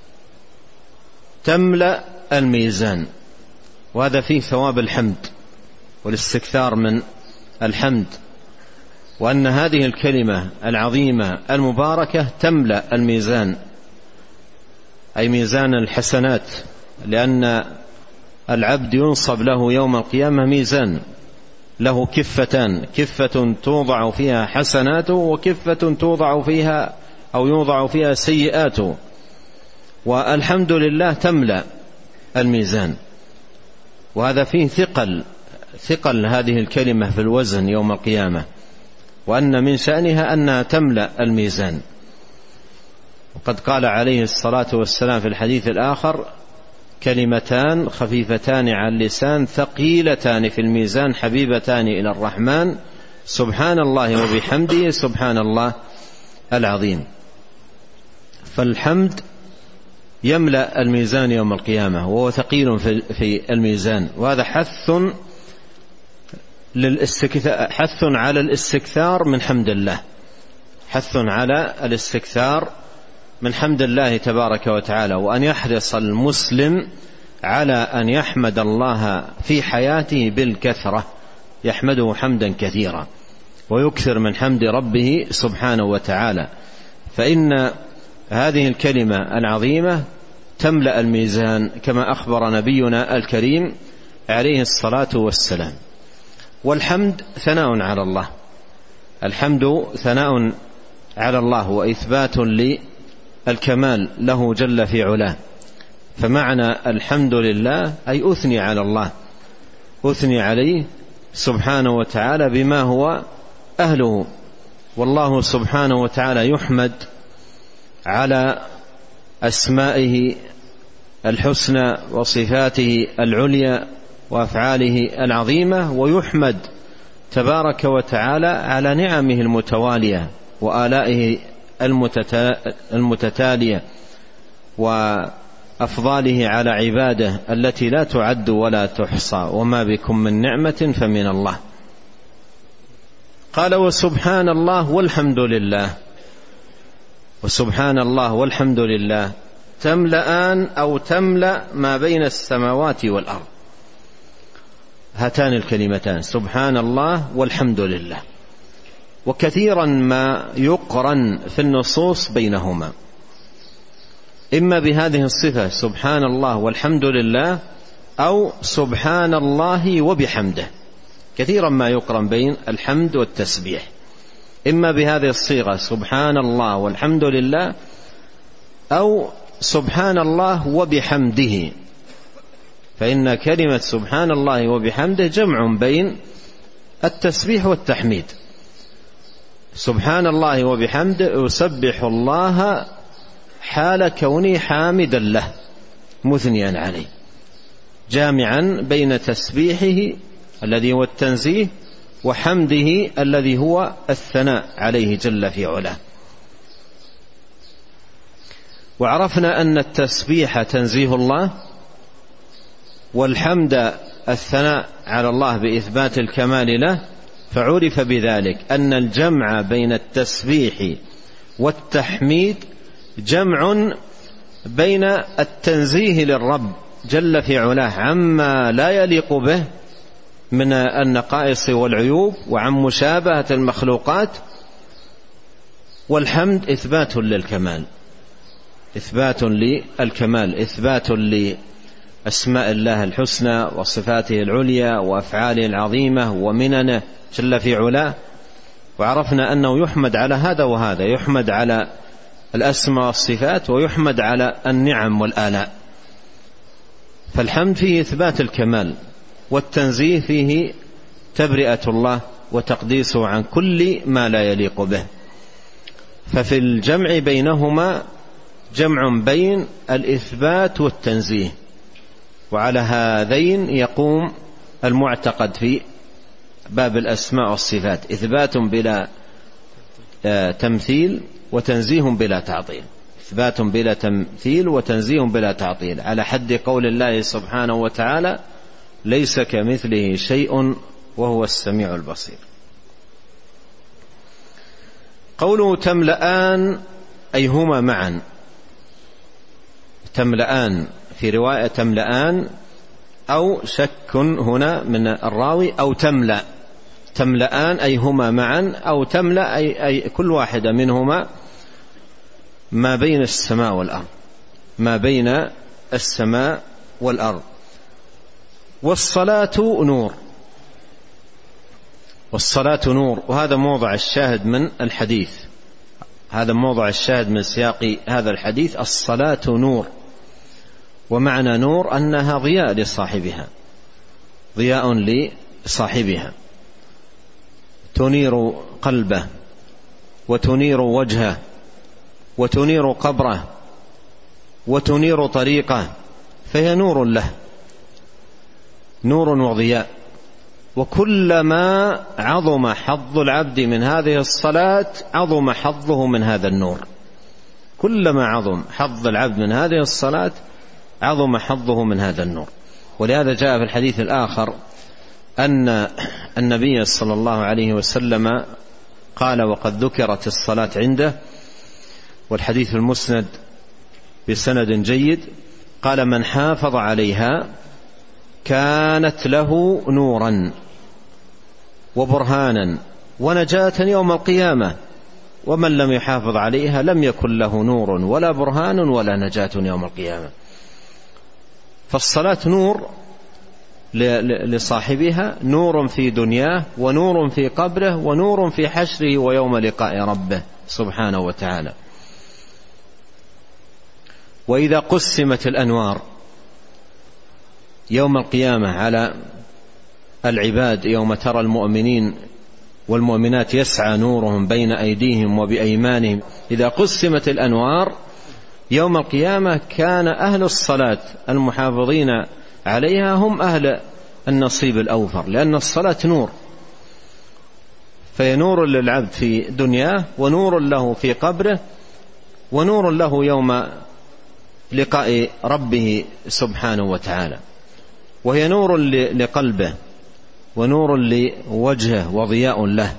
تملأ الميزان. وهذا فيه ثواب الحمد والاستكثار من الحمد، وأن هذه الكلمة العظيمة المباركة تملأ الميزان، أي ميزان الحسنات، لأن العبد ينصب له يوم القيامة ميزان له كفتان، كفة توضع فيها حسناته وكفة توضع فيها أو يوضع فيها سيئاته. والحمد لله تملأ الميزان، وهذا فيه ثقل هذه الكلمة في الوزن يوم القيامة، وأن من شأنها أنها تملأ الميزان. وقد قال عليه الصلاة والسلام في الحديث الآخر: كلمتان خفيفتان على اللسان ثقيلتان في الميزان حبيبتان إلى الرحمن سبحان الله وبحمده سبحان الله العظيم. فالحمد يملأ الميزان يوم القيامة وهو ثقيل في الميزان، وهذا حث على الاستكثار من حمد الله، حث على الاستكثار من حمد الله تبارك وتعالى، وأن يحرص المسلم على أن يحمد الله في حياته بالكثرة، يحمده حمدا كثيرا ويكثر من حمد ربه سبحانه وتعالى، فإن هذه الكلمة العظيمة تملأ الميزان كما أخبر نبينا الكريم عليه الصلاة والسلام. والحمد ثناء على الله، الحمد ثناء على الله وإثبات للكمال له جل في علاه. فمعنى الحمد لله أي أثني على الله، أثني عليه سبحانه وتعالى بما هو أهله. والله سبحانه وتعالى يحمد على أسمائه الحسنى وصفاته العليا وأفعاله العظيمة، ويحمد تبارك وتعالى على نعمه المتوالية وآلائه المتتالية وأفضاله على عباده التي لا تعد ولا تحصى، وما بكم من نعمة فمن الله. قال: وسبحان الله والحمد لله. وسبحان الله والحمد لله تملأان أو تملأ ما بين السماوات والأرض، هاتان الكلمتان سبحان الله والحمد لله. وكثيرا ما يقرن في النصوص بينهما، إما بهذه الصفة سبحان الله والحمد لله، أو سبحان الله وبحمده. كثيرا ما يقرن بين الحمد والتسبيح، إما بهذه الصيغة سبحان الله والحمد لله، أو سبحان الله وبحمده، فإن كلمة سبحان الله وبحمده جمع بين التسبيح والتحميد. سبحان الله وبحمده يسبح الله حال كوني حامدا له مثنيا عليه، جامعا بين تسبيحه الذي هو التنزيه وحمده الذي هو الثناء عليه جل في علاه. وعرفنا أن التسبيح تنزيه الله، والحمد الثناء على الله بإثبات الكمال له، فعرف بذلك أن الجمع بين التسبيح والتحميد جمع بين التنزيه للرب جل في علاه عما لا يليق به من النقائص والعيوب وعن مشابهة المخلوقات، والحمد إثبات للكمال، إثبات للكمال، إثبات لأسماء الله الحسنى وصفاته العليا وأفعاله العظيمة ومننه جل في علاه. وعرفنا أنه يحمد على هذا وهذا، يحمد على الأسماء والصفات ويحمد على النعم والآلاء. فالحمد فيه إثبات الكمال، والتنزيه فيه تبرئة الله وتقديسه عن كل ما لا يليق به. ففي الجمع بينهما جمع بين الإثبات والتنزيه، وعلى هذين يقوم المعتقد في باب الأسماء والصفات، إثبات بلا تمثيل وتنزيه بلا تعطيل، إثبات بلا تمثيل وتنزيه بلا تعطيل، على حد قول الله سبحانه وتعالى: ليس كمثله شيء وهو السميع البصير. قوله تملأان أي هما معا، تملأان في رواية تملأان، أو شك هنا من الراوي، أو تملأ، تملأان أي هما معا، أو تملأ أي كل واحدة منهما ما بين السماء والأرض، ما بين السماء والأرض. والصلاة نور، والصلاة نور، وهذا موضع الشاهد من الحديث، هذا موضع الشاهد من سياق هذا الحديث. الصلاة نور، ومعنى نور أنها ضياء لصاحبها، ضياء لصاحبها، تنير قلبه وتنير وجهه وتنير قبره وتنير طريقه، فهي نور له، نور وضياء. وكلما عظم حظ العبد من هذه الصلاة عظم حظه من هذا النور. كلما عظم حظ العبد من هذه الصلاة عظم حظه من هذا النور. ولهذا جاء في الحديث الآخر أن النبي صلى الله عليه وسلم قال وقد ذكرت الصلاة عنده، والحديث المسند بسند جيد، قال من حافظ عليها كانت له نورا وبرهانا ونجاة يوم القيامة، ومن لم يحافظ عليها لم يكن له نور ولا برهان ولا نجاة يوم القيامة. فالصلاة نور لصاحبها، نور في دنياه ونور في قبره ونور في حشره ويوم لقاء ربه سبحانه وتعالى. وإذا قسمت الأنوار يوم القيامة على العباد، يوم ترى المؤمنين والمؤمنات يسعى نورهم بين أيديهم وبأيمانهم، إذا قسمت الأنوار يوم القيامة كان أهل الصلاة المحافظين عليها هم أهل النصيب الأوفر، لأن الصلاة نور، فهي نور للعبد في دنياه ونور له في قبره ونور له يوم لقاء ربه سبحانه وتعالى. وهي نور لقلبه ونور لوجهه وضياء له.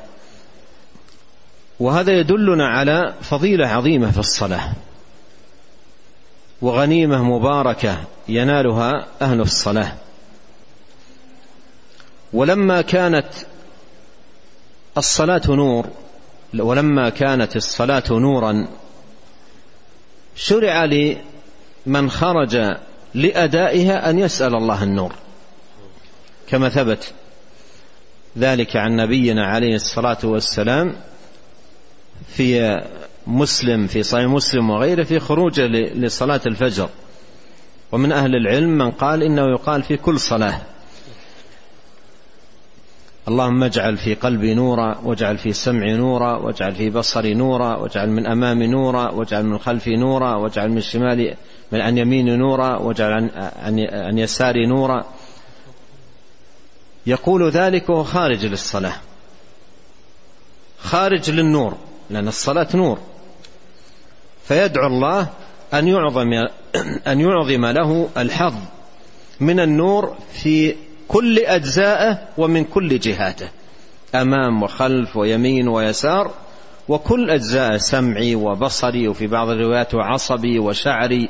وهذا يدلنا على فضيلة عظيمة في الصلاة وغنيمة مباركة ينالها أهل الصلاة. ولما كانت الصلاة نورا شرع لمن خرج لأدائها أن يسأل الله النور، كما ثبت ذلك عن نبينا عليه الصلاة والسلام في صحيح مسلم وغيره في خروجه لصلاة الفجر. ومن أهل العلم من قال إنه يقال في كل صلاة: اللهم اجعل في قلبي نورا، واجعل في سمعي نورا، واجعل في بصري نورا، واجعل من أمامي نورا، واجعل من خلفي نورا، واجعل من شمالي عن يميني نورا، واجعل عن يساري نورا. يقول ذلك وهو خارج للصلاة، خارج للنور، لأن الصلاة نور، فيدعو الله أن يعظم له الحظ من النور في كل أجزائه ومن كل جهاته، أمام وخلف ويمين ويسار، وكل أجزاء سمعي وبصري، وفي بعض الروايات عصبي وشعري،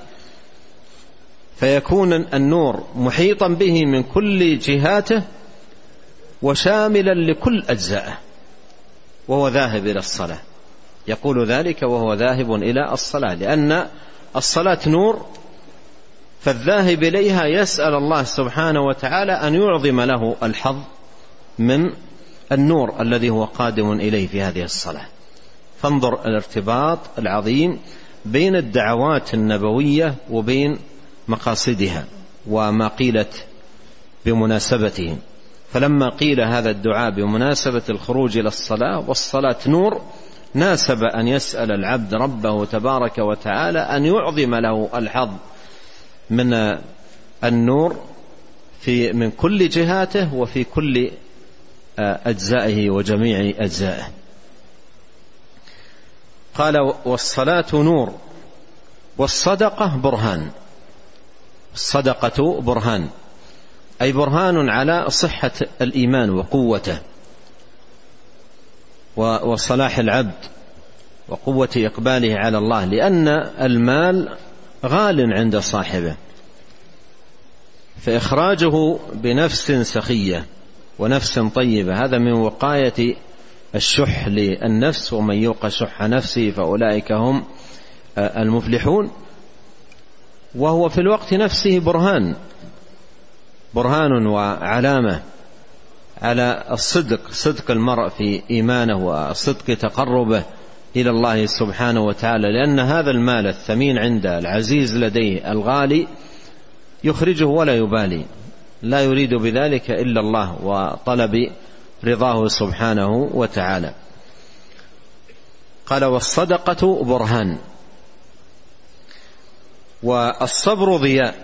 فيكون النور محيطا به من كل جهاته وشاملا لكل أجزائه، وهو ذاهب إلى الصلاة. يقول ذلك وهو ذاهب إلى الصلاة، لأن الصلاة نور، فالذاهب إليها يسأل الله سبحانه وتعالى أن يعظم له الحظ من النور الذي هو قادم إليه في هذه الصلاة. فانظر الارتباط العظيم بين الدعوات النبوية وبين مقاصدها وما قيلت بمناسبتهم. فلما قيل هذا الدعاء بمناسبة الخروج إلى الصلاة والصلاة نور، ناسب أن يسأل العبد ربه تبارك وتعالى أن يعظم له الحظ من النور من كل جهاته وفي كل أجزائه وجميع أجزائه. قال: والصلاة نور والصدقة برهان. الصدقة برهان، أي برهان على صحة الإيمان وقوته وصلاح العبد وقوة إقباله على الله، لأن المال غال عند صاحبه، فإخراجه بنفس سخية ونفس طيبة هذا من وقاية الشح للنفس، ومن يوق شح نفسه فأولئك هم المفلحون. وهو في الوقت نفسه برهان وعلامة على صدق المرء في إيمانه وصدق تقربه إلى الله سبحانه وتعالى، لأن هذا المال الثمين عنده العزيز لديه الغالي يخرجه ولا يبالي، لا يريد بذلك إلا الله وطلب رضاه سبحانه وتعالى. قال: والصدقة برهان. والصبر ضياء.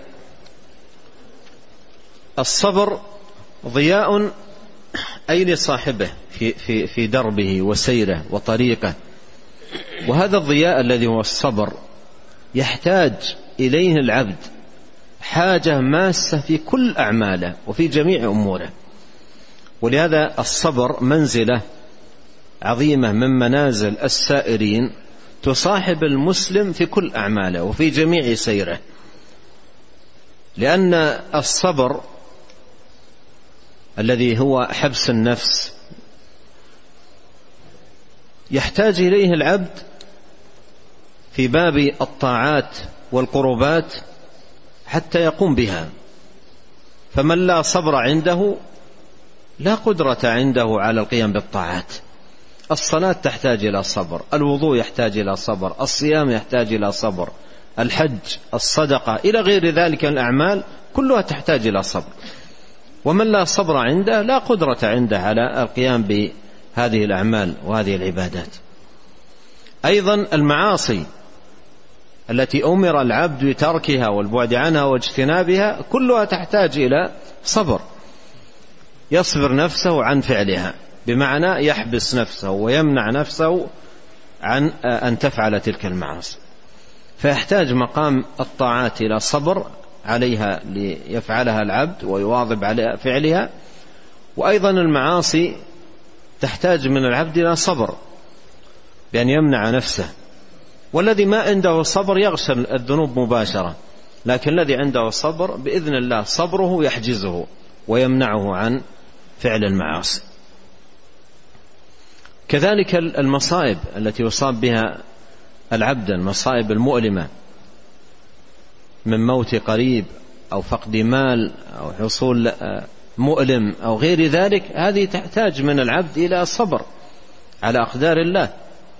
الصبر ضياء أي لصاحبه في دربه وسيره وطريقه. وهذا الضياء الذي هو الصبر يحتاج إليه العبد حاجة ماسة في كل أعماله وفي جميع أموره. ولهذا الصبر منزلة عظيمة من منازل السائرين تصاحب المسلم في كل أعماله وفي جميع سيره، لأن الصبر الذي هو حبس النفس يحتاج إليه العبد في باب الطاعات والقربات حتى يقوم بها. فمن لا صبر عنده لا قدرة عنده على القيام بالطاعات. الصلاة تحتاج إلى صبر، الوضوء يحتاج إلى صبر، الصيام يحتاج إلى صبر، الحج، الصدقة، إلى غير ذلك الأعمال كلها تحتاج إلى صبر. ومن لا صبر عنده لا قدرة عنده على القيام بهذه الأعمال وهذه العبادات. أيضا المعاصي التي أمر العبد بتركها والبعد عنها واجتنابها كلها تحتاج إلى صبر، يصبر نفسه عن فعلها، بمعنى يحبس نفسه ويمنع نفسه عن أن تفعل تلك المعاصي. فيحتاج مقام الطاعات إلى صبر عليها ليفعلها العبد ويواظب على فعلها. وأيضا المعاصي تحتاج من العبد إلى صبر بأن يمنع نفسه. والذي ما عنده صبر يغشى الذنوب مباشرة، لكن الذي عنده صبر بإذن الله صبره يحجزه ويمنعه عن فعل المعاصي. كذلك المصائب التي يصاب بها العبد، المصائب المؤلمة من موت قريب أو فقد مال أو حصول مؤلم أو غير ذلك، هذه تحتاج من العبد إلى صبر على أقدار الله.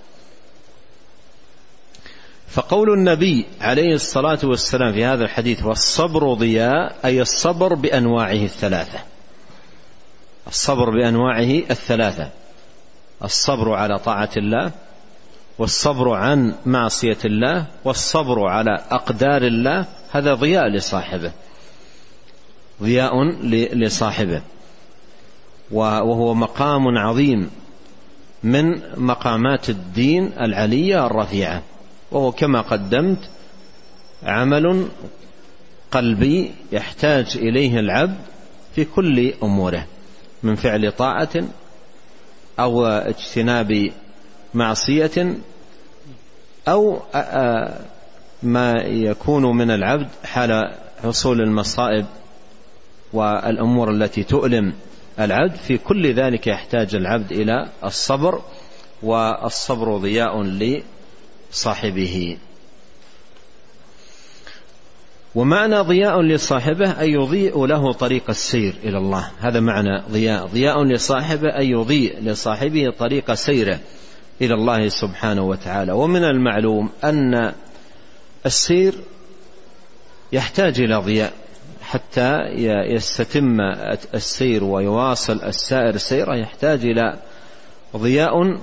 فقول النبي عليه الصلاة والسلام في هذا الحديث: والصبر ضياء، أي الصبر بأنواعه الثلاثة. الصبر بأنواعه الثلاثة: الصبر على طاعة الله، والصبر عن معصية الله، والصبر على أقدار الله. هذا ضياء لصاحبه، ضياء لصاحبه، وهو مقام عظيم من مقامات الدين العلية الرفيعة. وهو كما قدمت عمل قلبي يحتاج إليه العبد في كل أموره، من فعل طاعة أو اجتناب معصية أو ما يكون من العبد حال حصول المصائب والأمور التي تؤلم العبد. في كل ذلك يحتاج العبد إلى الصبر، والصبر ضياء لصاحبه. ومعنى ضياء لصاحبه أن يضيء له طريق السير إلى الله. هذا معنى ضياء. ضياء لصاحبه أن يضيء لصاحبه طريق سيره إلى الله سبحانه وتعالى. ومن المعلوم أن السير يحتاج إلى ضياء حتى يستتم السير ويواصل السائر سيره، يحتاج إلى ضياء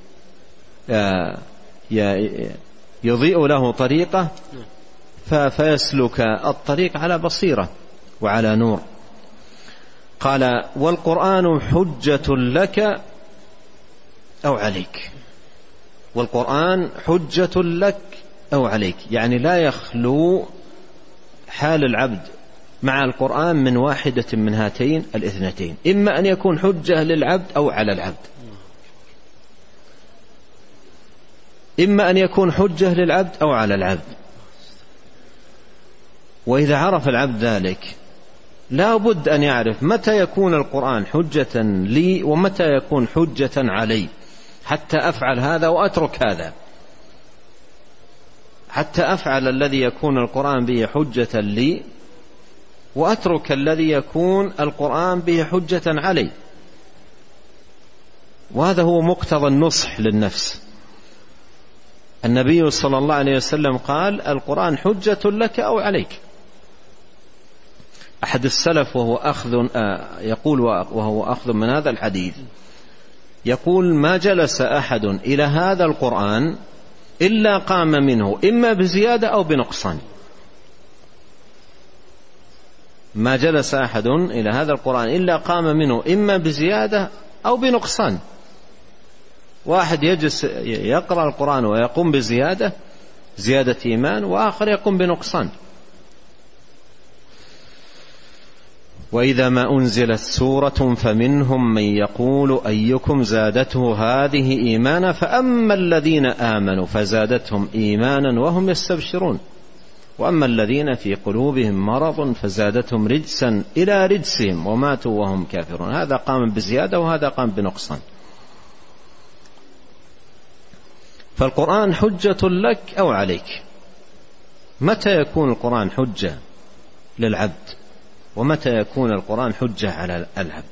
يضيء له طريقه فيسلك الطريق على بصيرة وعلى نور. قال: والقرآن حجة لك أو عليك. والقرآن حجة لك أو عليك، يعني لا يخلو حال العبد مع القرآن من واحدة من هاتين الاثنتين: إما أن يكون حجة للعبد أو على العبد، إما أن يكون حجة للعبد أو على العبد. وإذا عرف العبد ذلك لا بد أن يعرف متى يكون القرآن حجة لي ومتى يكون حجة علي، حتى أفعل هذا وأترك هذا، حتى أفعل الذي يكون القرآن به حجة لي وأترك الذي يكون القرآن به حجة علي. وهذا هو مقتضى النصح للنفس. النبي صلى الله عليه وسلم قال: القرآن حجة لك أو عليك. أحد السلف وهو يقول وهو أخذ من هذا الحديث، يقول: ما جلس أحد إلى هذا القرآن إلا قام منه إما بزيادة أو بنقصان. ما جلس أحد إلى هذا القرآن إلا قام منه إما بزيادة أو بنقصان. واحد يجلس يقرأ القرآن ويقوم بزيادة، زيادة إيمان، وآخر يقوم بنقصان. وإذا ما أنزلت سورة فمنهم من يقول أيكم زادته هذه إيمانا فأما الذين آمنوا فزادتهم إيمانا وهم يستبشرون وأما الذين في قلوبهم مرض فزادتهم رجسا إلى رجسهم وماتوا وهم كافرون. هذا قام بزيادة وهذا قام بنقصان. فالقرآن حجة لك أو عليك. متى يكون القرآن حجة للعبد ومتى يكون القرآن حجة على العبد؟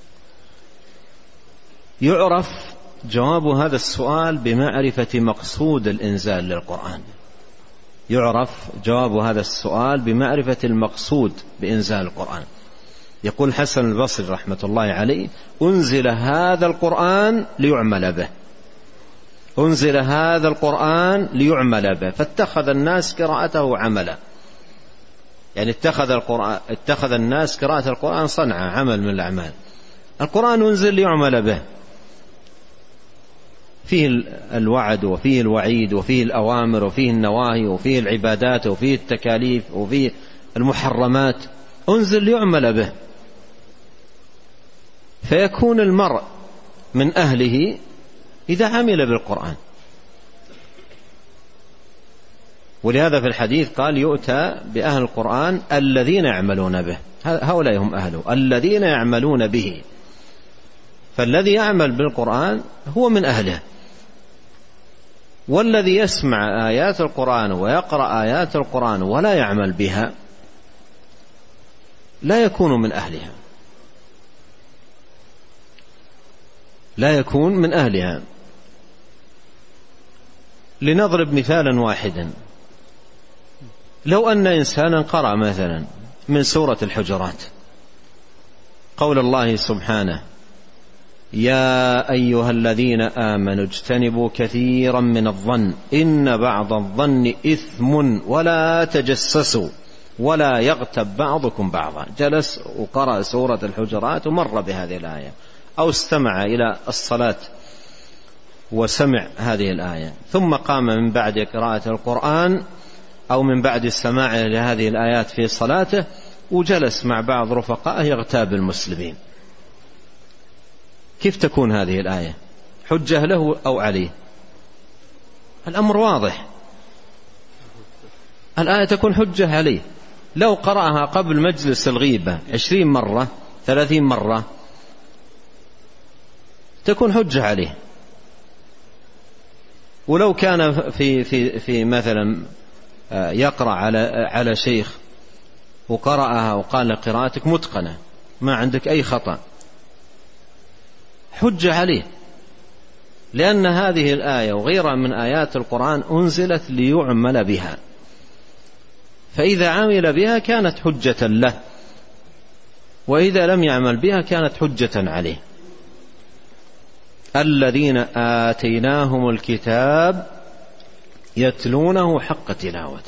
يعرف جواب هذا السؤال بمعرفة مقصود الإنزال للقرآن. يعرف جواب هذا السؤال بمعرفة المقصود بإنزال القرآن. يقول الحسن البصري رحمة الله عليه: أنزل هذا القرآن ليعمل به. أنزل هذا القرآن ليعمل به، فاتخذ الناس قراءته عملا. يعني اتخذ الناس قراءة القرآن صنعة، عمل من الأعمال. القرآن أنزل ليعمل به، فيه الوعد وفيه الوعيد وفيه الأوامر وفيه النواهي وفيه العبادات وفيه التكاليف وفيه المحرمات. أنزل ليعمل به، فيكون المرء من أهله إذا عمل بالقرآن. ولهذا في الحديث قال: يؤتى بأهل القرآن الذين يعملون به. هؤلاء هم أهله الذين يعملون به. فالذي يعمل بالقرآن هو من أهله، والذي يسمع آيات القرآن ويقرأ آيات القرآن ولا يعمل بها لا يكون من أهلها، لا يكون من أهلها. لنضرب مثالا واحدا: لو أن إنسانا قرأ مثلا من سورة الحجرات قول الله سبحانه: يا أيها الذين آمنوا اجتنبوا كثيرا من الظن إن بعض الظن إثم ولا تجسسوا ولا يغتب بعضكم بعضا. جلس وقرأ سورة الحجرات ومر بهذه الآية، أو استمع إلى الصلاة وسمع هذه الآية، ثم قام من بعد قراءة القرآن أو من بعد السماع لهذه الآيات في صلاته وجلس مع بعض رفقائه يغتاب المسلمين. كيف تكون هذه الآية؟ حجة له أو عليه؟ الأمر واضح، الآية تكون حجة عليه. لو قرأها قبل مجلس الغيبة 20 مرة 30 مرة تكون حجة عليه. ولو كان في مثلا يقرأ على شيخ وقرأها وقال قراءتك متقنة ما عندك أي خطأ، حجة عليه، لأن هذه الآية وغيرها من آيات القرآن أنزلت ليعمل بها، فإذا عمل بها كانت حجة له، وإذا لم يعمل بها كانت حجة عليه. الذين آتيناهم الكتاب يتلونه حق تلاوته.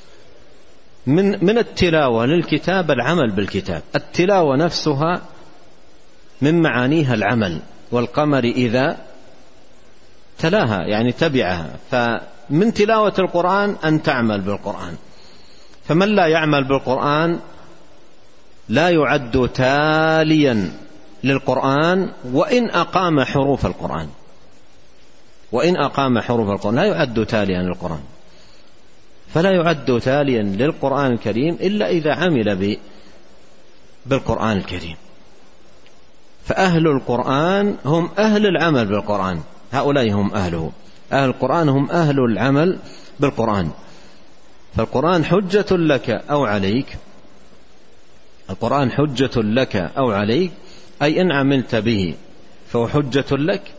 من التلاوة للكتاب العمل بالكتاب. التلاوة نفسها من معانيها العمل، والقمر إذا تلاها يعني تبعها. فمن تلاوة القرآن أن تعمل بالقرآن، فمن لا يعمل بالقرآن لا يعد تاليا للقرآن وإن أقام حروف القرآن، وإن أقام حروف القرآن لا يعد تاليا للقرآن، فلا يعد تاليا للقرآن الكريم إلا إذا عمل بالقرآن الكريم. فأهل القرآن هم أهل العمل بالقرآن، هؤلاء هم أهله. أهل القرآن هم أهل العمل بالقرآن. فالقرآن حجة لك أو عليك. القرآن حجة لك أو عليك، أي إن عملت به فهو حجة لك،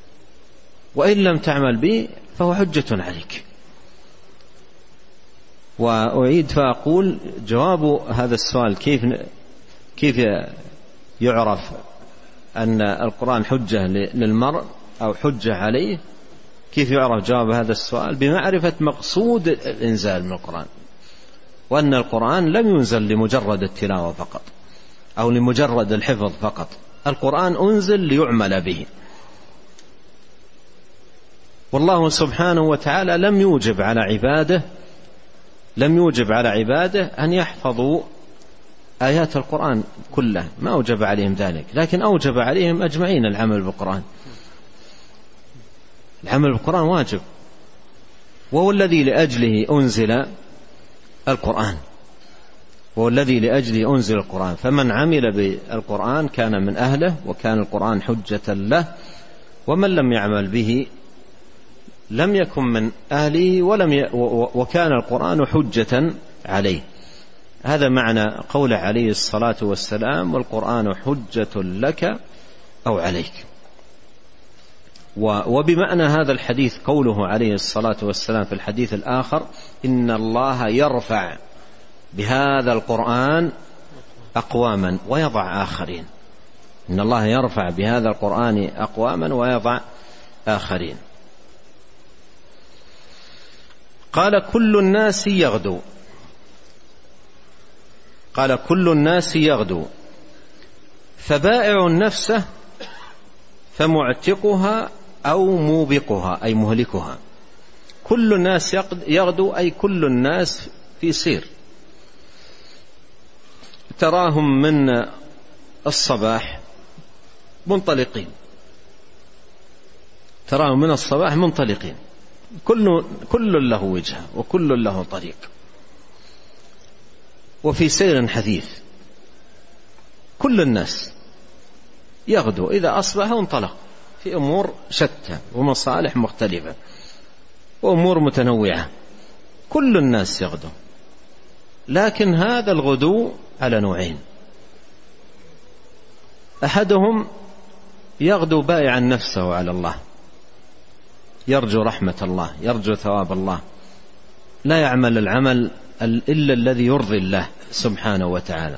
وإن لم تعمل به فهو حجة عليك. وأعيد فأقول جواب هذا السؤال كيف يعرف أن القرآن حجة للمرء أو حجة عليه؟ كيف يعرف جواب هذا السؤال؟ بمعرفة مقصود الإنزال من القرآن، وأن القرآن لم ينزل لمجرد التلاوة فقط أو لمجرد الحفظ فقط، القرآن أنزل ليعمل به. والله سبحانه وتعالى لم يوجب على عباده أن يحفظوا آيات القرآن كلها، ما أوجب عليهم ذلك، لكن أوجب عليهم أجمعين العمل بالقرآن. العمل بالقرآن واجب، وهو الذي لأجله أنزل القرآن، فمن عمل بالقرآن كان من أهله وكان القرآن حجة له، ومن لم يعمل به لم يكن من أهله وكان القرآن حجة عليه. هذا معنى قوله عليه الصلاة والسلام: والقرآن حجة لك أو عليك. وبمعنى هذا الحديث قوله عليه الصلاة والسلام في الحديث الآخر: إن الله يرفع بهذا القرآن أقواما ويضع آخرين. إن الله يرفع بهذا القرآن أقواما ويضع آخرين. قال: كل الناس يغدو فبائع نفسه فمعتقها أو موبقها أي مهلكها. كل الناس يغدو أي كل الناس في سير، تراهم من الصباح منطلقين، كل له وجهة وكل له طريق وفي سير حثيث. كل الناس يغدو، إذا أصبح انطلق في أمور شتى ومصالح مختلفة وأمور متنوعة. كل الناس يغدو، لكن هذا الغدو على نوعين: أحدهم يغدو بائعا نفسه على الله، يرجو رحمة الله، يرجو ثواب الله، لا يعمل العمل إلا الذي يرضي الله سبحانه وتعالى،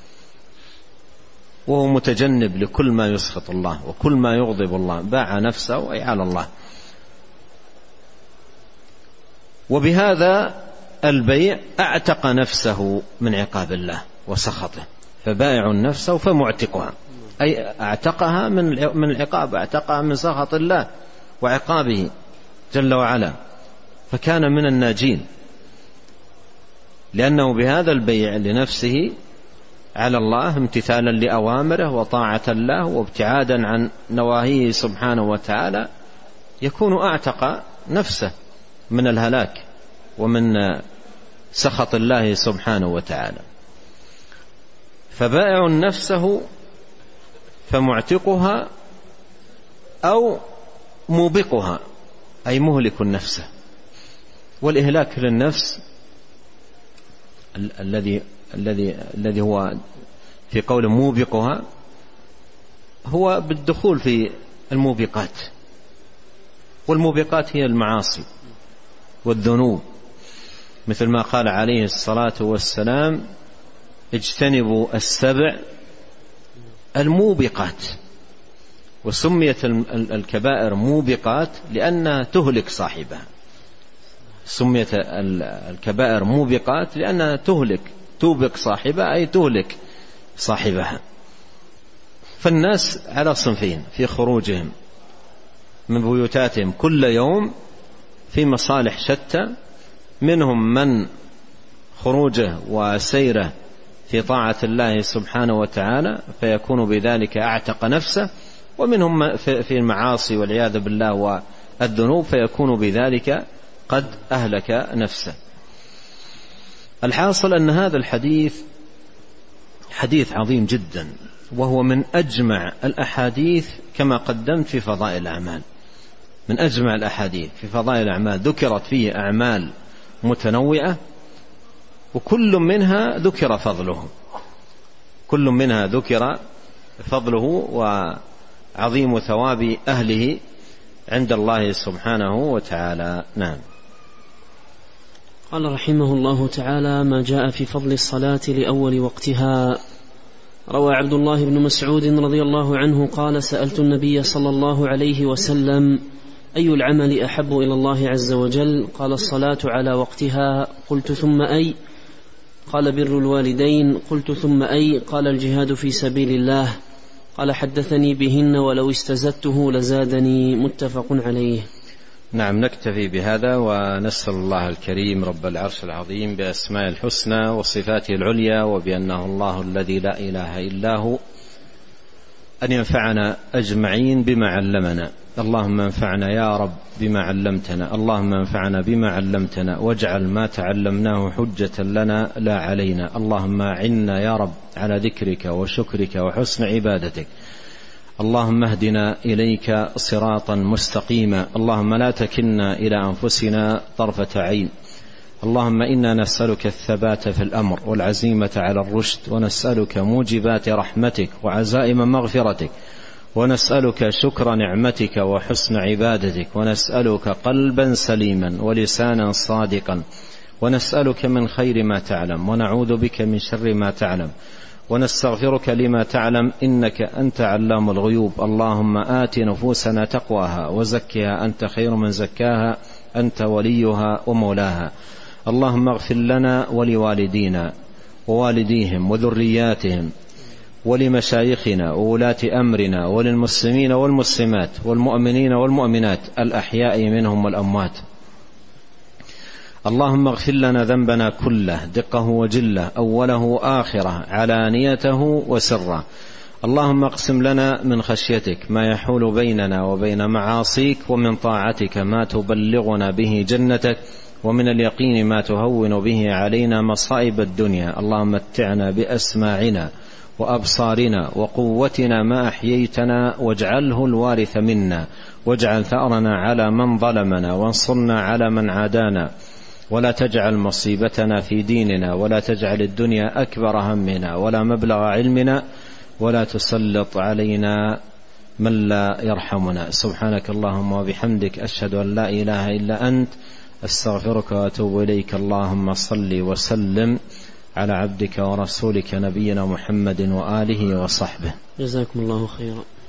وهو متجنب لكل ما يسخط الله وكل ما يغضب الله، باع نفسه أي على الله. وبهذا البيع اعتق نفسه من عقاب الله وسخطه، فبائع نفسه فمعتقها أي اعتقها من العقاب، اعتقها من سخط الله وعقابه جل وعلا، فكان من الناجين، لأنه بهذا البيع لنفسه على الله امتثالا لأوامره وطاعة الله وابتعادا عن نواهيه سبحانه وتعالى يكون اعتق نفسه من الهلاك ومن سخط الله سبحانه وتعالى. فبائع نفسه فمعتقها أو موبقها أي مهلك النفس. والإهلاك للنفس الذي هو في قول موبقها هو بالدخول في الموبقات، والموبقات هي المعاصي والذنوب، مثل ما قال عليه الصلاة والسلام: اجتنبوا السبع الموبقات. وسميت الكبائر موبقات لأنها تهلك صاحبها، سميت الكبائر موبقات لأنها توبق صاحبها أي تهلك صاحبها. فالناس على صنفين في خروجهم من بيوتاتهم كل يوم في مصالح شتى، منهم من خروجه وسيره في طاعة الله سبحانه وتعالى فيكون بذلك اعتق نفسه، ومنهم في المعاصي والعياذ بالله والذنوب فيكون بذلك قد أهلك نفسه. الحاصل أن هذا الحديث حديث عظيم جدا، وهو من أجمع الأحاديث كما قدمت في فضائل الأعمال، من أجمع الأحاديث في فضائل الأعمال، ذكرت فيه أعمال متنوعة وكل منها ذكر فضله وعظيم ثواب أهله عند الله سبحانه وتعالى. نعم. قال رحمه الله تعالى: ما جاء في فضل الصلاة لأول وقتها. روى عبد الله بن مسعود رضي الله عنه قال: سألت النبي صلى الله عليه وسلم: أي العمل أحب إلى الله عز وجل؟ قال: الصلاة على وقتها. قلت: ثم أي؟ قال: بر الوالدين. قلت: ثم أي؟ قال: الجهاد في سبيل الله. قال: حدثني بهن ولو استزدته لزادني. متفق عليه. نعم، نكتفي بهذا ونسأل الله الكريم رب العرش العظيم بأسماء الحسنى وصفاته العليا وبأنه الله الذي لا إله إلا هو أن ينفعنا أجمعين بما علمنا. اللهم انفعنا يا رب بما علمتنا، اللهم انفعنا بما علمتنا واجعل ما تعلمناه حجة لنا لا علينا. اللهم أعنا يا رب على ذكرك وشكرك وحسن عبادتك. اللهم اهدنا إليك صراطا مستقيما. اللهم لا تكلنا إلى أنفسنا طرفة عين. اللهم إنا نسألك الثبات في الأمر والعزيمة على الرشد، ونسألك موجبات رحمتك وعزائم مغفرتك، ونسألك شكر نعمتك وحسن عبادتك، ونسألك قلبا سليما ولسانا صادقا، ونسألك من خير ما تعلم، ونعوذ بك من شر ما تعلم، ونستغفرك لما تعلم، إنك أنت علام الغيوب. اللهم آت نفوسنا تقواها وزكها أنت خير من زكاها، أنت وليها ومولاها. اللهم اغفر لنا ولوالدينا ووالديهم وذرياتهم ولمشايخنا وولاة أمرنا وللمسلمين والمسلمات والمؤمنين والمؤمنات الأحياء منهم والأموات. اللهم اغفر لنا ذنبنا كله دقه وجله، أوله آخره، علانيته وسره. اللهم اقسم لنا من خشيتك ما يحول بيننا وبين معاصيك، ومن طاعتك ما تبلغنا به جنتك، ومن اليقين ما تهون به علينا مصائب الدنيا. اللهم متعنا بأسماعنا وأبصارنا وقوتنا ما أحييتنا، واجعله الوارث منا، واجعل ثأرنا على من ظلمنا، وانصرنا على من عادانا، ولا تجعل مصيبتنا في ديننا، ولا تجعل الدنيا أكبر همنا ولا مبلغ علمنا، ولا تسلط علينا من لا يرحمنا. سبحانك اللهم وبحمدك، أشهد أن لا إله إلا أنت، أستغفرك وأتوب إليك. اللهم صل وسلم على عبدك ورسولك نبينا محمد وآله وصحبه. جزاكم الله خيرا.